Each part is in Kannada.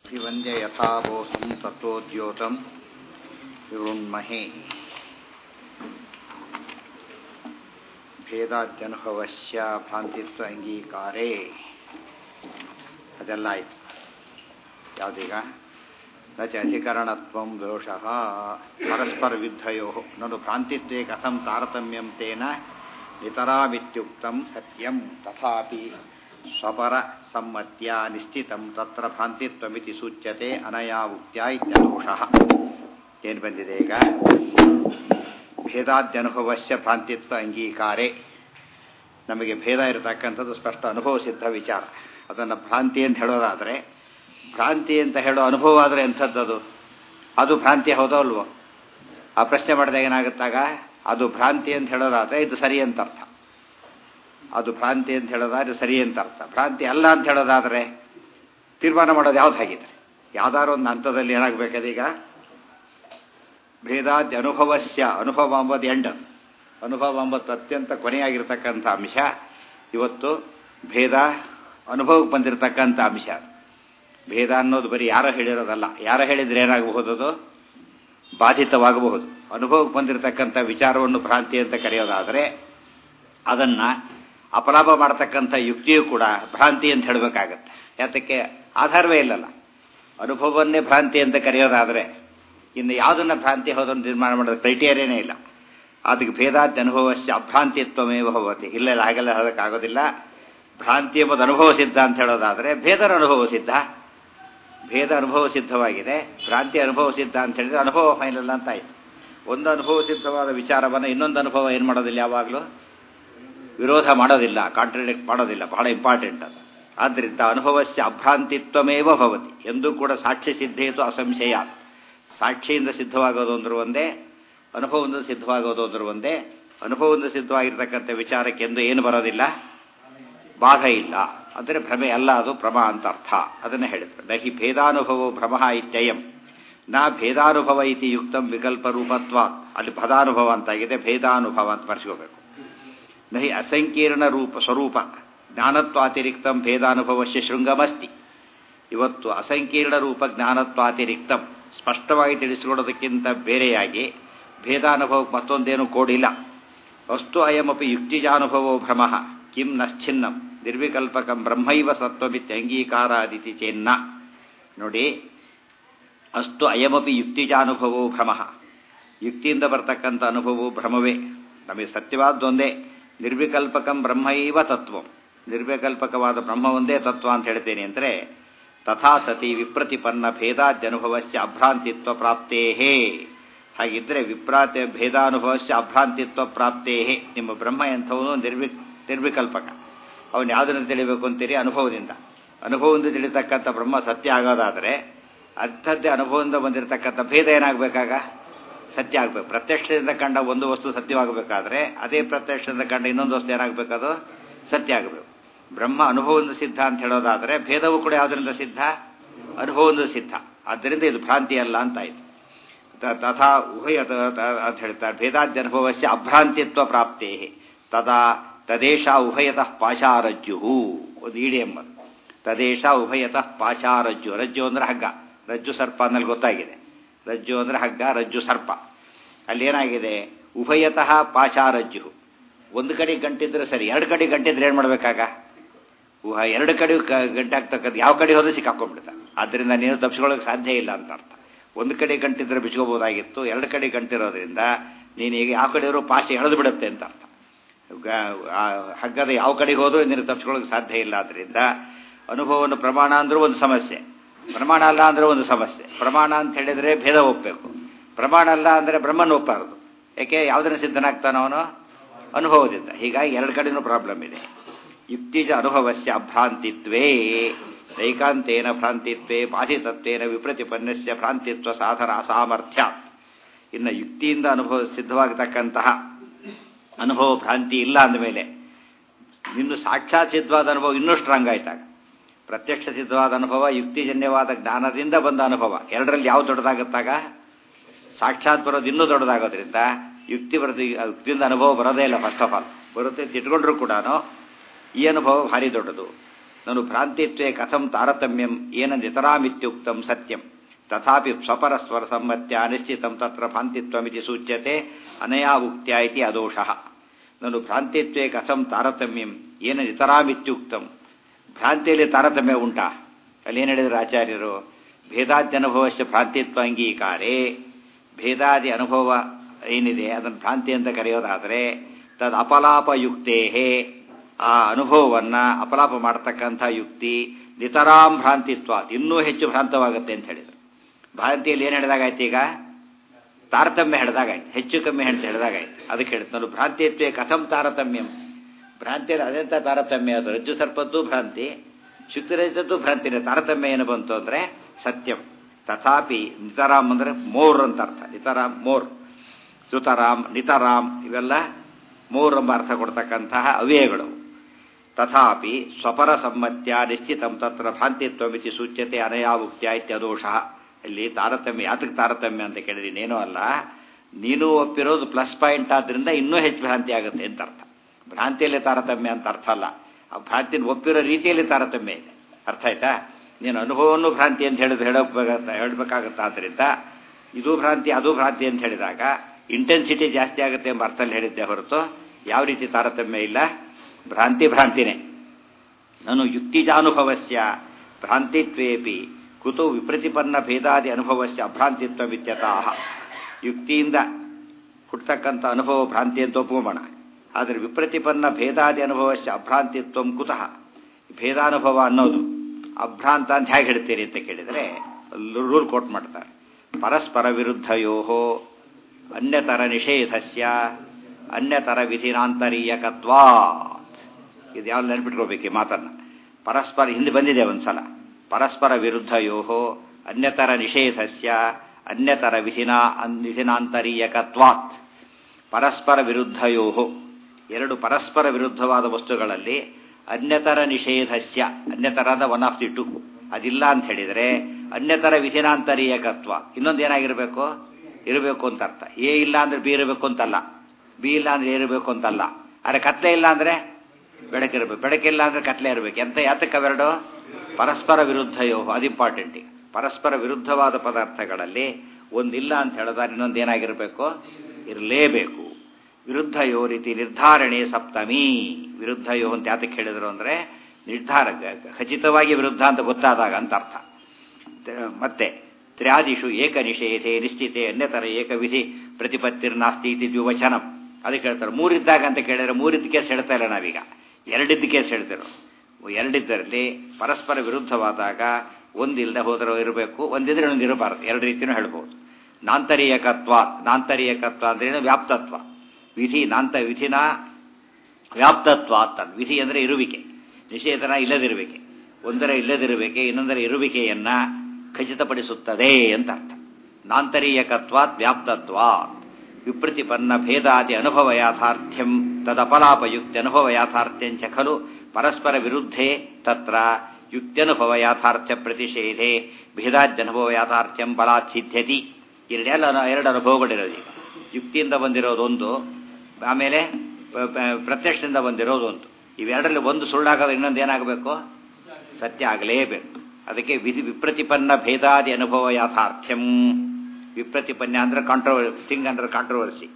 ವಂದ್ಯ ಯಥಾಬೋಧಂ ತತ್ವೋದ್ಯೋತಂ ವಿವೃಣ್ಮಹೇ ಭೇದಾದ್ಯನುಭವಸ್ಯ ಭ್ರಾಂತಿತ್ವ ಅಂಗೀಕಾರೇ. ಅದೆಲ್ಲ ಆಯ್ತು. ಯಾವುದೀಗ ನ ಚ ಅಧಿಕರಣತ್ವಂ ದೋಷಃ ಪರಸ್ಪರ ವಿದ್ಧಯೋ ನನು ಭ್ರಾಂತಿತ್ವೇ ಕಥಂ ತಾರತಮ್ಯಂ ತೇನ ನಿತರಾಮಿತ್ಯುಕ್ತಂ ಸತ್ಯಂ ತಥಾಪಿ ಸ್ವಪರ ಸಮ್ಮತ್ಯ ನಿಶ್ಚಿತಂ ತತ್ರ ಭ್ರಾಂತಿತ್ವಮಿತಿ ಸೂಚ್ಯತೆ ಅನಯಾ ಉಕ್ತ್ಯಾ ಇತ್ಯದೋಷಃ. ಏನು ಬಂದಿದೆ ಈಗ? ಭೇದಾದ್ಯನುಭವಸ್ಯ ಭ್ರಾಂತಿತ್ವ ಅಂಗೀಕಾರೇ. ನಮಗೆ ಭೇದ ಇರತಕ್ಕಂಥದ್ದು ಸ್ಪಷ್ಟ ಅನುಭವ ಸಿದ್ಧ ವಿಚಾರ. ಅದನ್ನು ಭ್ರಾಂತಿ ಅಂತ ಹೇಳೋದಾದರೆ, ಭ್ರಾಂತಿ ಅಂತ ಹೇಳೋ ಅನುಭವ ಆದರೆ ಎಂಥದ್ದದು? ಅದು ಭ್ರಾಂತಿ ಹೌದೋ ಅಲ್ವೋ? ಆ ಪ್ರಶ್ನೆ ಮಾಡಿದಾಗ ಏನಾಗುತ್ತಾಗ, ಅದು ಭ್ರಾಂತಿ ಅಂತ ಹೇಳೋದಾದರೆ ಇದು ಸರಿ ಅಂತ ಅರ್ಥ. ಅದು ಭ್ರಾಂತಿ ಅಂತ ಹೇಳೋದಾದ್ರೆ ಸರಿ ಅಂತ ಅರ್ಥ. ಭ್ರಾಂತಿ ಅಲ್ಲ ಅಂತ ಹೇಳೋದಾದರೆ ತೀರ್ಮಾನ ಮಾಡೋದು ಯಾವ್ದು ಹಾಗಿದ್ರೆ? ಯಾವ್ದಾದ್ರು ಒಂದು ಹಂತದಲ್ಲಿ ಏನಾಗಬೇಕದೀಗ? ಭೇದಾದ್ಯ ಅನುಭವಸ್ಯ, ಅನುಭವ ಅಂಬದು ಎಂಡ್, ಅನುಭವ ಅಂಬತ್ತು ಅತ್ಯಂತ ಕೊನೆಯಾಗಿರ್ತಕ್ಕಂಥ ಅಂಶ. ಇವತ್ತು ಭೇದ ಅನುಭವಕ್ಕೆ ಬಂದಿರತಕ್ಕಂಥ ಅಂಶ. ಭೇದ ಅನ್ನೋದು ಬರೀ ಯಾರೋ ಹೇಳಿರೋದಲ್ಲ. ಯಾರೋ ಹೇಳಿದ್ರೆ ಏನಾಗಬಹುದು? ಅದು ಬಾಧಿತವಾಗಬಹುದು. ಅನುಭವಕ್ಕೆ ಬಂದಿರತಕ್ಕಂಥ ವಿಚಾರವನ್ನು ಭ್ರಾಂತಿ ಅಂತ ಕರೆಯೋದಾದರೆ ಅದನ್ನು ಅಪಲಾಪ ಮಾಡತಕ್ಕಂಥ ಯುಕ್ತಿಯೂ ಕೂಡ ಭ್ರಾಂತಿ ಅಂತ ಹೇಳಬೇಕಾಗತ್ತೆ. ಯಾತಕ್ಕೆ? ಆಧಾರವೇ ಇಲ್ಲಲ್ಲ. ಅನುಭವವನ್ನೇ ಭ್ರಾಂತಿ ಅಂತ ಕರೆಯೋದಾದರೆ ಇನ್ನು ಯಾವುದನ್ನ ಭ್ರಾಂತಿ ಹೋದನ್ನು ನಿರ್ಮಾಣ ಮಾಡೋದು ಕ್ರೈಟೇರಿಯನೇ ಇಲ್ಲ. ಅದಕ್ಕೆ ಭೇದಾದ್ಯ ಅನುಭವಸ್ಯ ಅಭ್ರಾಂತಿತ್ವಮೇವ ಭವತಿ. ಇಲ್ಲ ಹಾಗೆಲ್ಲ ಹೇಳೋಕ್ಕಾಗೋದಿಲ್ಲ. ಭ್ರಾಂತಿ ಎಂಬುದು ಅನುಭವ ಸಿದ್ಧ ಅಂತ ಹೇಳೋದಾದರೆ ಭೇದರ ಅನುಭವ ಸಿದ್ಧ. ಭೇದ ಅನುಭವ ಸಿದ್ಧವಾಗಿದೆ, ಭ್ರಾಂತಿ ಅನುಭವ ಸಿದ್ಧ ಅಂತ ಹೇಳಿದ್ರೆ ಅನುಭವ ಫೈನಲ್ ಅಂತ ಆಯಿತು. ಒಂದು ಅನುಭವ ಸಿದ್ಧವಾದ ವಿಚಾರವನ್ನು ಇನ್ನೊಂದು ಅನುಭವ ಏನು ಮಾಡೋದಿಲ್ಲ, ಯಾವಾಗಲೂ ವಿರೋಧ ಮಾಡೋದಿಲ್ಲ, ಕಾಂಟ್ರಡಿಕ್ಟ್ ಮಾಡೋದಿಲ್ಲ. ಬಹಳ ಇಂಪಾರ್ಟೆಂಟ್ ಅದು. ಆದ್ದರಿಂದ ಅನುಭವಸ್ಯ ಅಭ್ರಾಂತಿತ್ವಮೇವ ಭವತಿ. ಎಂದೂ ಕೂಡ ಸಾಕ್ಷಿ ಸಿದ್ಧೇತು ಅಸಂಶಯ. ಸಾಕ್ಷಿಯಿಂದ ಸಿದ್ಧವಾಗೋದು ಅಂದ್ರೆ ಒಂದೇ, ಅನುಭವದಿಂದ ಸಿದ್ಧವಾಗೋದು ಅಂದ್ರೆ ಒಂದೇ. ಅನುಭವದಿಂದ ಸಿದ್ಧವಾಗಿರ್ತಕ್ಕಂಥ ವಿಚಾರಕ್ಕೆ ಎಂದು ಏನು ಬರೋದಿಲ್ಲ, ಬಾಧ ಇಲ್ಲ. ಅಂದರೆ ಭ್ರಮೆ ಅಲ್ಲ, ಅದು ಭ್ರಮ ಅಂತ ಅರ್ಥ. ಅದನ್ನೇ ಹೇಳಿದ್ರು. ನಹಿ ಭೇದಾನುಭವೋ ಭ್ರಮ ಇತ್ಯಯಂ ನಾ ಭೇದಾನುಭವ ಇತಿ ಯುಕ್ತಂ ವಿಕಲ್ಪ ರೂಪತ್ವ. ಅಲ್ಲಿ ಭದಾನುಭವ ಅಂತಾಗಿದೆ, ಭೇದಾನುಭವ ಅಂತ ಬರ್ಸ್ಕೋಬೇಕು. ನಹಿ ಅಸಂಕೀರ್ಣ ರೂಪ ಸ್ವರೂಪ ಜ್ಞಾನತ್ವಾತಿರಿಕ್ತಂ ಭೇದಾನುಭವಸ್ಯ ಶೃಂಗಮಸ್ತಿ. ಇವತ್ತು ಅಸಂಕೀರ್ಣ ರೂಪ ಜ್ಞಾನತ್ವಾತಿರಿಕ್ತಂ ಸ್ಪಷ್ಟವಾಗಿ ತಿಳಿಸಿಕೊಡೋದಕ್ಕಿಂತ ಬೇರೆಯಾಗಿ ಭೇದಾನುಭವಕ್ಕೆ ಮತ್ತೊಂದೇನು ಕೋಡಿಲ್ಲ. ಅಸ್ತು ಅಯಮಪಿ ಯುಕ್ತಿಜಾನುಭವೋ ಭ್ರಮ ಕಿಂ ನಶ್ಚಿನ್ನಂ ನಿರ್ವಿಕಲ್ಪಕಂ ಬ್ರಹ್ಮೈವ ಸತ್ವಮಿತ್ಯಂಗೀಕಾರಾದಿತಿ ಚೇನ್ನ. ನೋಡಿ, ಅಸ್ತು ಅಯಮಪಿ ಯುಕ್ತಿಜಾನುಭವೋ ಭ್ರಮ. ಯುಕ್ತಿಯಿಂದ ಬರ್ತಕ್ಕಂಥ ಅನುಭವವು ಭ್ರಮವೇ. ನಮಗೆ ಸತ್ಯವಾದ್ದೊಂದೇ. ನಿರ್ವಿಕಲ್ಪಕಂ ಬ್ರಹ್ಮೈವ ತತ್ವಂ. ನಿರ್ವಿಕಲ್ಪಕವಾದ ಬ್ರಹ್ಮ ಒಂದೇ ತತ್ವ ಅಂತ ಹೇಳ್ತೇನೆ ಅಂದರೆ ತಥಾ ಸತಿ ವಿಪ್ರತಿಪನ್ನ ಭೇದಾದ್ಯನುಭವಸ್ಯ ಅಭ್ರಾಂತಿತ್ವ ಪ್ರಾಪ್ತೇಹೇ. ಹಾಗಿದ್ರೆ ಭೇದಾನುಭವಸ್ಯ ಅಭ್ರಾಂತಿತ್ವ ಪ್ರಾಪ್ತೇಹೇ. ನಿಮ್ಮ ಬ್ರಹ್ಮ ಎಂಥವನು ನಿರ್ವಿಕಲ್ಪಕ. ಅವನು ಯಾವುದನ್ನು ತಿಳಿಬೇಕು ಅಂತೀರಿ? ಅನುಭವದಿಂದ. ಅನುಭವದಿಂದ ತಿಳಿತಕ್ಕಂಥ ಬ್ರಹ್ಮ ಸತ್ಯ ಆಗೋದಾದರೆ ಅಂಥದ್ದೇ ಅನುಭವದಿಂದ ಬಂದಿರತಕ್ಕಂಥ ಭೇದ ಏನಾಗಬೇಕಾಗ? ಸತ್ಯ ಆಗಬೇಕು. ಪ್ರತ್ಯಕ್ಷದಿಂದ ಕಂಡ ಒಂದು ವಸ್ತು ಸತ್ಯವಾಗಬೇಕಾದ್ರೆ ಅದೇ ಪ್ರತ್ಯಕ್ಷದಿಂದ ಕಂಡ ಇನ್ನೊಂದು ವಸ್ತು ಏನಾಗಬೇಕದು? ಸತ್ಯ ಆಗಬೇಕು. ಬ್ರಹ್ಮ ಅನುಭವದಿಂದ ಸಿದ್ಧ ಅಂತ ಹೇಳೋದಾದರೆ ಭೇದವು ಕೂಡ ಯಾವುದರಿಂದ ಸಿದ್ಧ? ಅನುಭವದಿಂದ ಸಿದ್ಧ. ಆದ್ದರಿಂದ ಇದು ಭ್ರಾಂತಿ ಅಲ್ಲ ಅಂತಾಯಿತು. ತಥಾ ಉಭಯ ಅಂತ ಹೇಳ್ತಾರೆ. ಭೇದಾದ್ಯನುಭವಸ್ಯ ಅಭ್ರಾಂತಿತ್ವ ಪ್ರಾಪ್ತೇ ತದಾ ತದೇಶ ಉಭಯತಃ ಪಾಶಾರಜ್ಜು. ಒಂದು ಇಡಿ ಎಂಬುದು ತದೇಶ ಉಭಯತಃ ಪಾಶಾರಜ್ಜು. ರಜ್ಜು ಅಂದರೆ ಹಗ್ಗ, ರಜ್ಜು ಸರ್ಪ ಅನ್ನಲ್ಲಿ ಗೊತ್ತಾಗಿದೆ. ರಜ್ಜು ಅಂದರೆ ಹಗ್ಗ, ರಜ್ಜು ಸರ್ಪ. ಅಲ್ಲೇನಾಗಿದೆ? ಉಭಯತಃ ಪಾಶಾರಜ್ಜು. ಒಂದು ಕಡೆ ಗಂಟಿದ್ರೆ ಸರಿ, ಎರಡು ಕಡೆ ಗಂಟಿದ್ರೆ ಏನು ಮಾಡಬೇಕಾಗ? ಎರಡು ಕಡೆ ಗಂಟಾಗ್ತಕ್ಕಂಥ ಯಾವ ಕಡೆ ಹೋದ್ರೂ ಸಿಕ್ಕಾಕೊಂಡ್ಬಿಡ್ತಾರೆ. ಆದ್ದರಿಂದ ನೀನು ತಪ್ಪಿಸ್ಕೊಳ್ಳೋಕೆ ಸಾಧ್ಯ ಇಲ್ಲ ಅಂತ ಅರ್ಥ. ಒಂದು ಕಡೆ ಗಂಟಿದ್ರೆ ಬಿಚ್ಕೋಬೋದಾಗಿತ್ತು, ಎರಡು ಕಡೆ ಗಂಟಿರೋದ್ರಿಂದ ನೀನು ಈಗ ಯಾವ ಕಡೆ ಇರೋ ಪಾಶ ಎಳೆದು ಬಿಡುತ್ತೆ ಅಂತ ಅರ್ಥ. ಹಗ್ಗದ ಯಾವ ಕಡೆಗೆ ಹೋದ್ರೂ ನೀನು ತಪ್ಪಿಸ್ಕೊಳ್ಳೋಕೆ ಸಾಧ್ಯ ಇಲ್ಲ. ಆದ್ದರಿಂದ ಅನುಭವವನ್ನು ಪ್ರಮಾಣ ಅಂದ್ರೂ ಒಂದು ಸಮಸ್ಯೆ, ಪ್ರಮಾಣ ಅಲ್ಲ ಅಂದರೆ ಒಂದು ಸಮಸ್ಯೆ. ಪ್ರಮಾಣ ಅಂತ ಹೇಳಿದರೆ ಭೇದ ಒಪ್ಪಬೇಕು, ಪ್ರಮಾಣ ಅಲ್ಲ ಅಂದರೆ ಬ್ರಹ್ಮನ ಒಪ್ಪಬಾರದು. ಯಾಕೆ? ಯಾವುದನ್ನು ಸಿದ್ಧನಾಗ್ತಾನೋ ಅವನು? ಅನುಭವದಿಂದ. ಹೀಗಾಗಿ ಎರಡು ಕಡೆನೂ ಪ್ರಾಬ್ಲಮ್ ಇದೆ. ಯುಕ್ತಿಜ ಅನುಭವಸ್ಯ ಅಭ್ರಾಂತಿತ್ವೇ ನೈಕಾಂತೇನ ಭ್ರಾಂತಿತ್ವೇ ಬಾಧಿತತ್ವೇನ ವಿಪ್ರತಿಪನ್ನಸ್ಯ ಭ್ರಾಂತಿತ್ವ ಸಾಧನ ಅಸಾಮರ್ಥ್ಯ. ಇನ್ನು ಯುಕ್ತಿಯಿಂದ ಅನುಭವ ಸಿದ್ಧವಾಗತಕ್ಕಂತಹ ಅನುಭವ ಭ್ರಾಂತಿ ಇಲ್ಲ ಅಂದಮೇಲೆ ಇನ್ನು ಸಾಕ್ಷಾತ್ ಸಿದ್ಧವಾದ ಅನುಭವ ಇನ್ನೂ ಸ್ಟ್ರಾಂಗ್ ಆಯ್ತಾಗ. ಪ್ರತ್ಯಕ್ಷ ಸಿದ್ಧವಾದ ಅನುಭವ, ಯುಕ್ತಿಜನ್ಯವಾದ ಜ್ಞಾನದಿಂದ ಬಂದ ಅನುಭವ, ಎರಡರಲ್ಲಿ ಯಾವ ದೊಡ್ಡದಾಗುತ್ತಾಗ? ಸಾಕ್ಷಾತ್ ಬರೋದು ಇನ್ನೂ ದೊಡ್ಡದಾಗೋದ್ರಿಂದ ಯುಕ್ತಿಯಿಂದ ಅನುಭವ ಬರೋದೇ ಇಲ್ಲ. ಫಸ್ಟ್ ಆಫ್ ಆಲ್ ಬರುತ್ತೆ ಅಂತ ಇಟ್ಕೊಂಡ್ರೂ ಕೂಡ ಈ ಅನುಭವ ಭಾರಿ ದೊಡ್ಡದು. ನಾನು ಭ್ರಾಂತಿತ್ವೇ ಕಥಂ ತಾರತಮ್ಯಂ ಏನ ನಿತರಾಮಿತ್ಯುಕ್ತಂ ಸತ್ಯಂ ತಥಾಪಿ ಸ್ವಪರಸ್ವರ ಸಮ್ಮತ್ಯ ಅನಿಶ್ಚಿತಂ ತತ್ರ ಭ್ರಾಂತಿತ್ವಮಿತಿ ಸೂಚ್ಯತೆ ಅನಯಾ ಉಕ್ತ್ಯಾ ಇತಿ ಅದೋಷಃ. ನಾನು ಭ್ರಾಂತಿತ್ವೇ ಕಥಂ ತಾರತಮ್ಯಂ ಏನ ನಿತರಾಮಿತ್ಯುಕ್ತಂ. ಭ್ರಾಂತಿಯಲ್ಲಿ ತಾರತಮ್ಯ ಉಂಟಾ? ಅಲ್ಲಿ ಏನು ಹೇಳಿದ್ರು ಆಚಾರ್ಯರು? ಭೇದಾದ್ಯನುಭವಶ್ಚ ಭ್ರಾಂತಿತ್ವ ಅಂಗೀಕಾರೇ. ಭೇದಾದಿ ಅನುಭವ ಏನಿದೆ ಅದನ್ನು ಭ್ರಾಂತಿ ಅಂತ ಕರೆಯೋದಾದರೆ ತದ್ ಅಪಲಾಪಯುಕ್ತೇ, ಆ ಅನುಭವವನ್ನು ಅಪಲಾಪ ಮಾಡತಕ್ಕಂಥ ಯುಕ್ತಿ ನಿತರಾಂ ಭ್ರಾಂತಿತ್ವ, ಇನ್ನೂ ಹೆಚ್ಚು ಭ್ರಾಂತವಾಗುತ್ತೆ ಅಂತ ಹೇಳಿದರು. ಭ್ರಾಂತಿಯಲ್ಲಿ ಏನು ಹೇಳಿದಾಗಾಯ್ತು? ಈಗ ತಾರತಮ್ಯ ಹೇಳಿದಾಗಾಯ್ತು, ಹೆಚ್ಚು ಕಮ್ಮಿ ಅಂತ ಹೇಳಿದಾಗಾಯ್ತು. ಅದಕ್ಕೆ ಹೇಳ್ತಾನು ಭ್ರಾಂತಿತ್ವೇ ಕಥಂ ತಾರತಮ್ಯಂ. ಭ್ರಾಂತಿಯಲ್ಲಿ ಅದೆಂಥ ತಾರತಮ್ಯ? ಅದು ರಜ್ಜು ಸರ್ಪದ್ದು ಭ್ರಾಂತಿ, ಶುಕ್ತಿರಹಿತದ್ದು ಭ್ರಾಂತಿನೇ. ತಾರತಮ್ಯ ಏನು ಬಂತು ಅಂದರೆ ಸತ್ಯಂ. ತಥಾಪಿ ನಿತರಾಮ್ ಅಂದರೆ ಮೋರ್ ಅಂತ ಅರ್ಥ. ನಿತರಾಮ್ ಮೋರ್, ಸುತರಾಮ್ ನಿತರಾಮ್ ಇವೆಲ್ಲ ಮೋರ್ ಎಂಬ ಅರ್ಥ ಕೊಡ್ತಕ್ಕಂತಹ ಅವ್ಯಯಗಳು. ತಥಾಪಿ ಸ್ವಪರ ಸಮ್ಮತ್ಯ ನಿಶ್ಚಿತಂ ತತ್ರ ಭ್ರಾಂತಿತ್ವಮಿತಿ ಸೂಚ್ಯತೆ ಅನಯಾ ಉಕ್ತ್ಯಾ ಇತ್ಯದೋಷಃ. ಇಲ್ಲಿ ತಾರತಮ್ಯ ಯಾತಕ್ಕೆ ತಾರತಮ್ಯ ಅಂತ ಕೇಳಿದ್ರೆ ಏನೂ ಅಲ್ಲ, ನೀನು ಒಪ್ಪಿರೋದು ಪ್ಲಸ್ ಪಾಯಿಂಟ್ ಆದ್ದರಿಂದ ಇನ್ನೂ ಹೆಚ್ಚು ಭ್ರಾಂತಿ ಆಗುತ್ತೆ ಅಂತ ಅರ್ಥ. ಭ್ರಾಂತಿಯಲ್ಲಿ ತಾರತಮ್ಯ ಅಂತ ಅರ್ಥ ಅಲ್ಲ, ಆ ಭ್ರಾಂತಿನ ಒಪ್ಪಿರೋ ರೀತಿಯಲ್ಲಿ ತಾರತಮ್ಯ ಇದೆ. ಅರ್ಥ ಆಯ್ತಾ? ನೀನು ಅನುಭವವನ್ನು ಭ್ರಾಂತಿ ಅಂತ ಹೇಳಬೇಕಾಗತ್ತ. ಆದ್ದರಿಂದ ಇದು ಭ್ರಾಂತಿ ಅದು ಭ್ರಾಂತಿ ಅಂತ ಹೇಳಿದಾಗ ಇಂಟೆನ್ಸಿಟಿ ಜಾಸ್ತಿ ಆಗುತ್ತೆ ಎಂಬ ಅರ್ಥದಲ್ಲಿ ಹೇಳಿದ್ದೆ ಹೊರತು ಯಾವ ರೀತಿ ತಾರತಮ್ಯ ಇಲ್ಲ. ಭ್ರಾಂತಿ ಭ್ರಾಂತಿನೇ. ನಾನು ಯುಕ್ತಿಜಾನುಭವಸ್ಯ ಭ್ರಾಂತಿತ್ವೇಪಿ ಕುತು ವಿಪ್ರತಿಪನ್ನ ಭೇದಾದಿ ಅನುಭವಸ್ಯ ಅಭ್ರಾಂತಿತ್ವವಿತ್ಯತಃ. ಯುಕ್ತಿಯಿಂದ ಹುಟ್ಟತಕ್ಕಂಥ ಅನುಭವ ಭ್ರಾಂತಿ ಅಂತ ಒಪ್ಪೋಣ. ಆದರೆ ವಿಪ್ರತಿಪನ್ನ ಭೇದಾದಿ ಅನುಭವಸ್ಯ ಅಭ್ರಾಂತಿತ್ವ ಕುತಃ. ಭೇದಾನುಭವ ಅನ್ನೋದು ಅಭ್ರಾಂತ ಅಂತ ಹೇಗೆ ಹೇಳ್ತೀರಿ ಅಂತ ಕೇಳಿದರೆ ರೂಲ್ ಕೋಟ್ ಮಾಡ್ತಾರೆ. ಪರಸ್ಪರ ವಿರುದ್ಧಯೋ ಅನ್ಯತರ ನಿಷೇಧಸ್ಯ ಅನ್ಯತರ ವಿಧಿನಾಂತರೀಯಕತ್ವಾತ್. ಇದು ಯಾವ ನೆನ್ಪಿಟ್ಕೋಬೇಕು ಈ ಮಾತನ್ನು. ಪರಸ್ಪರ ಹಿಂದೆ ಬಂದಿದೆ ಒಂದ್ಸಲ. ಪರಸ್ಪರ ವಿರುದ್ಧಯೋ ಅನ್ಯತರ ನಿಷೇಧಸ್ಯ ಅನ್ಯತರ ವಿಧಿನಾಂತರೀಯಕತ್ವಾತ್. ಪರಸ್ಪರ ವಿರುದ್ಧಯೋ, ಎರಡು ಪರಸ್ಪರ ವಿರುದ್ಧವಾದ ವಸ್ತುಗಳಲ್ಲಿ ಅನ್ಯತರ ನಿಷೇಧಸ್ಯ, ಅನ್ಯತರದ ಒನ್ ಆಫ್ ದಿ ಟು ಅದಿಲ್ಲ ಅಂತ ಹೇಳಿದರೆ ಅನ್ಯತರ ವಿಧಿನಾಂತರೀಯಕತ್ವ, ಇನ್ನೊಂದು ಏನಾಗಿರಬೇಕು? ಇರಬೇಕು ಅಂತ ಅರ್ಥ. ಎ ಇಲ್ಲ ಅಂದ್ರೆ ಬಿ ಇರಬೇಕು ಅಂತಲ್ಲ, ಬಿ ಇಲ್ಲ ಅಂದ್ರೆ ಎ ಇರಬೇಕು ಅಂತಲ್ಲ. ಆದರೆ ಕತ್ಲೆ ಇಲ್ಲ ಅಂದ್ರೆ ಬೆಳಕಿರಬೇಕು, ಬೆಳಕಿಲ್ಲ ಅಂದ್ರೆ ಕತ್ಲೆ ಇರಬೇಕು. ಎಂತ ಯಾತಕ್ಕೆ ಅವೆರಡು? ಪರಸ್ಪರ ವಿರುದ್ಧಯೋ, ಅದು ಇಂಪಾರ್ಟೆಂಟ್. ಪರಸ್ಪರ ವಿರುದ್ಧವಾದ ಪದಾರ್ಥಗಳಲ್ಲಿ ಒಂದಿಲ್ಲ ಅಂತ ಹೇಳಿದ್ರೆ ಇನ್ನೊಂದು ಏನಾಗಿರಬೇಕು? ಇರಲೇಬೇಕು. ವಿರುದ್ಧಯೋ ರೀತಿ ನಿರ್ಧಾರಣೆ ಸಪ್ತಮಿ. ವಿರುದ್ಧಯೋ ಅಂತ ಯಾತಕ್ಕೆ ಹೇಳಿದ್ರು ಅಂದರೆ ನಿರ್ಧಾರ ಖಚಿತವಾಗಿ ವಿರುದ್ಧ ಅಂತ ಗೊತ್ತಾದಾಗ ಅಂತ ಅರ್ಥ. ಮತ್ತೆ ತ್ರ್ಯಾದಿಷು ಏಕ ನಿಷೇಧೆ ನಿಶ್ಚಿತೆ ಅನ್ಯತರ ಏಕವಿಧಿ ಪ್ರತಿಪತ್ತಿರ್ನಾಸ್ತಿ ಇತಿ ದ್ವಿವಚನಂ. ಅದಕ್ಕೆ ಹೇಳ್ತಾರೆ ಮೂರಿದ್ದಾಗ ಅಂತ ಕೇಳಿದ್ರೆ ಮೂರಿದ್ದ ಕೇಸ್ ಹೇಳ್ತಾ ಇಲ್ಲ ನಾವೀಗ, ಎರಡಿದ್ದ ಕೇಸ್ ಹೇಳ್ತಿರೋ. ಎರಡಿದ್ದರಲ್ಲಿ ಪರಸ್ಪರ ವಿರುದ್ಧವಾದಾಗ ಒಂದಿಲ್ಲದೆ ಹೋದರೆ ಇರಬೇಕು, ಒಂದಿದ್ರೆ ಒಂದು ಇರಬಾರದು. ಎರಡು ರೀತಿಯೂ ಹೇಳ್ಬೋದು. ನಾಂತರೀಯಕತ್ವ, ನಾಂತರೀಯಕತ್ವ ಅಂದ್ರೇನು? ವ್ಯಾಪ್ತತ್ವ. ವಿಧಿ ವಿಧಿನ ವ್ಯಾಪ್ತತ್ವ ಅಂತ. ವಿಧಿ ಅಂದರೆ ಇರುವಿಕೆ, ನಿಷೇಧನ ಇಲ್ಲದಿರುವಿಕೆ. ಒಂದರ ಇಲ್ಲದಿರುವಿಕೆ ಇನ್ನೊಂದರ ಇರುವಿಕೆಯನ್ನ ಖಚಿತಪಡಿಸುತ್ತದೆ ಅಂತ ಅರ್ಥ. ನಾಂತರೀಯಕತ್ವಾತ್ ವ್ಯಾಪ್ತತ್ವಾತ್. ವಿಪ್ರತಿಪನ್ನ ಭೇದಾದಿ ಅನುಭವ ಯಾಥಾರ್ಥ್ಯಂ ತದಪಲಾಪಯುಕ್ತಿ ಅನುಭವ ಯಾಥಾರ್ಥ್ಯಂಚ ಖಲು ಪರಸ್ಪರ ವಿರುದ್ಧೇ ತತ್ರ ಯುಕ್ತ್ಯನುಭವ ಯಾಥಾರ್ಥ್ಯ ಪ್ರತಿಷೇಧೆ ಭೇದಾದ್ಯನುಭವ ಯಾಥಾರ್ಥ್ಯಂ ಬಲಾತ್ ಸಿದ್ಧ್ಯತಿ. ಎರಡು ಅನುಭವಗಳಿರೋದು. ಯುಕ್ತಿಯಿಂದ ಬಂದಿರೋದೊಂದು, ಆಮೇಲೆ ಪ್ರತ್ಯಕ್ಷದಿಂದ ಬಂದಿರೋದೊಂದು. ಇವೆರಡರಲ್ಲಿ ಒಂದು ಸುಳ್ಳಾಗೋದು, ಇನ್ನೊಂದು ಏನಾಗಬೇಕು? ಸತ್ಯ ಆಗಲೇಬೇಕು. ಅದಕ್ಕೆ ವಿಪ್ರತಿಪನ್ನ ಭೇದಾದಿ ಅನುಭವ ಯಾಥಾರ್ಥ್ಯಂ. ವಿಪ್ರತಿಪನ್ನ ಅಂದ್ರೆ ಥಿಂಗ್ ಅಂಡರ್ ಕಾಂಟ್ರವರ್ಸಿ,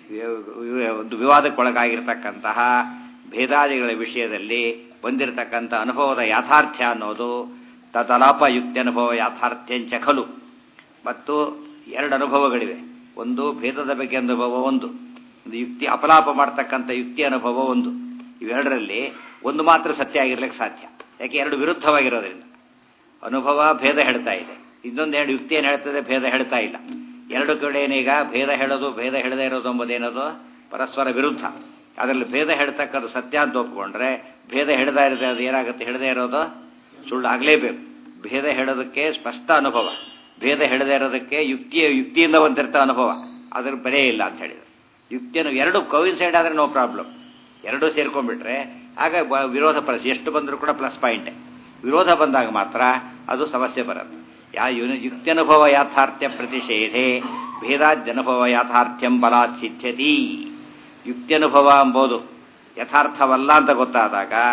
ಒಂದು ವಿವಾದಕ್ಕೊಳಗಾಗಿರ್ತಕ್ಕಂತಹ ಭೇದಾದಿಗಳ ವಿಷಯದಲ್ಲಿ ಬಂದಿರತಕ್ಕಂಥ ಅನುಭವದ ಯಾಥಾರ್ಥ್ಯ ಅನ್ನೋದು ತದಲಾಪ ಯುಕ್ತಿ ಅನುಭವ ಯಾಥಾರ್ಥ್ಯಂಚ ಖಲು. ಮತ್ತು ಎರಡು ಅನುಭವಗಳಿವೆ. ಒಂದು ಭೇದದ ಬಗ್ಗೆ ಅನುಭವ, ಒಂದು ಯುಕ್ತಿ ಅಪಲಾಪ ಮಾಡ್ತಕ್ಕಂಥ ಯುಕ್ತಿ ಅನುಭವ ಒಂದು. ಇವೆರಡರಲ್ಲಿ ಒಂದು ಮಾತ್ರ ಸತ್ಯ ಆಗಿರ್ಲಿಕ್ಕೆ ಸಾಧ್ಯ. ಯಾಕೆ? ಎರಡು ವಿರುದ್ಧವಾಗಿರೋದ್ರಿಂದ. ಅನುಭವ ಭೇದ ಹೇಳ್ತಾ ಇದೆ, ಇನ್ನೊಂದು ಎರಡು ಯುಕ್ತಿ ಏನು ಹೇಳ್ತದೆ? ಭೇದ ಹೇಳ್ತಾ ಇಲ್ಲ. ಎರಡು ಕಡೆ ಏನೀಗ ಭೇದ ಹೇಳೋದು ಭೇದ ಹೇಳದೇ ಇರೋದು ಎಂಬುದೇನದು? ಪರಸ್ಪರ ವಿರುದ್ಧ. ಅದರಲ್ಲಿ ಭೇದ ಹೇಳ್ತಕ್ಕದ್ದು ಸತ್ಯ ಅಂತ ಒಪ್ಪಿಕೊಂಡ್ರೆ ಭೇದ ಹೇಳದೇ ಇರೋದು ಅದು ಏನಾಗುತ್ತೆ? ಹೇಳದೇ ಇರೋದು ಸುಳ್ಳು ಆಗಲೇಬೇಕು. ಭೇದ ಹೇಳೋದಕ್ಕೆ ಸ್ಪಷ್ಟ ಅನುಭವ, ಭೇದ ಹೇಳದೇ ಇರೋದಕ್ಕೆ ಯುಕ್ತಿಯಿಂದ ಬಂದಿರ್ತ ಅನುಭವ, ಅದ್ರ ಬೆಲೆ ಇಲ್ಲ ಅಂತ ಹೇಳಿದ್ರು. ಯುಕ್ತಿಯನ್ನು ಎರಡು ಕೋಯಿನ್ಸೈಡ್ ಆದರೆ ನೋ ಪ್ರಾಬ್ಲಮ್. ಎರಡೂ ಸೇರ್ಕೊಂಡ್ಬಿಟ್ರೆ ಆಗ ವಿರೋಧ ಎಷ್ಟು ಬಂದರೂ ಕೂಡ ಪ್ಲಸ್ ಪಾಯಿಂಟೇ. ವಿರೋಧ ಬಂದಾಗ ಮಾತ್ರ ಅದು ಸಮಸ್ಯೆ ಬರುತ್ತೆ. ಯುಕ್ತ್ಯನುಭವ ಯಾಥಾರ್ಥ್ಯ ಪ್ರತಿಷೇಧೆ ಭೇದಾದ್ಯನುಭವ ಯಾಥಾರ್ಥ್ಯಂ ಬಲಾತ್ ಸಿದ್ಧ್ಯತಿ. ಯುಕ್ತ್ಯನುಭವ ಎಂಬುದು ಯಥಾರ್ಥವಲ್ಲ ಅಂತ ಗೊತ್ತಾದಾಗ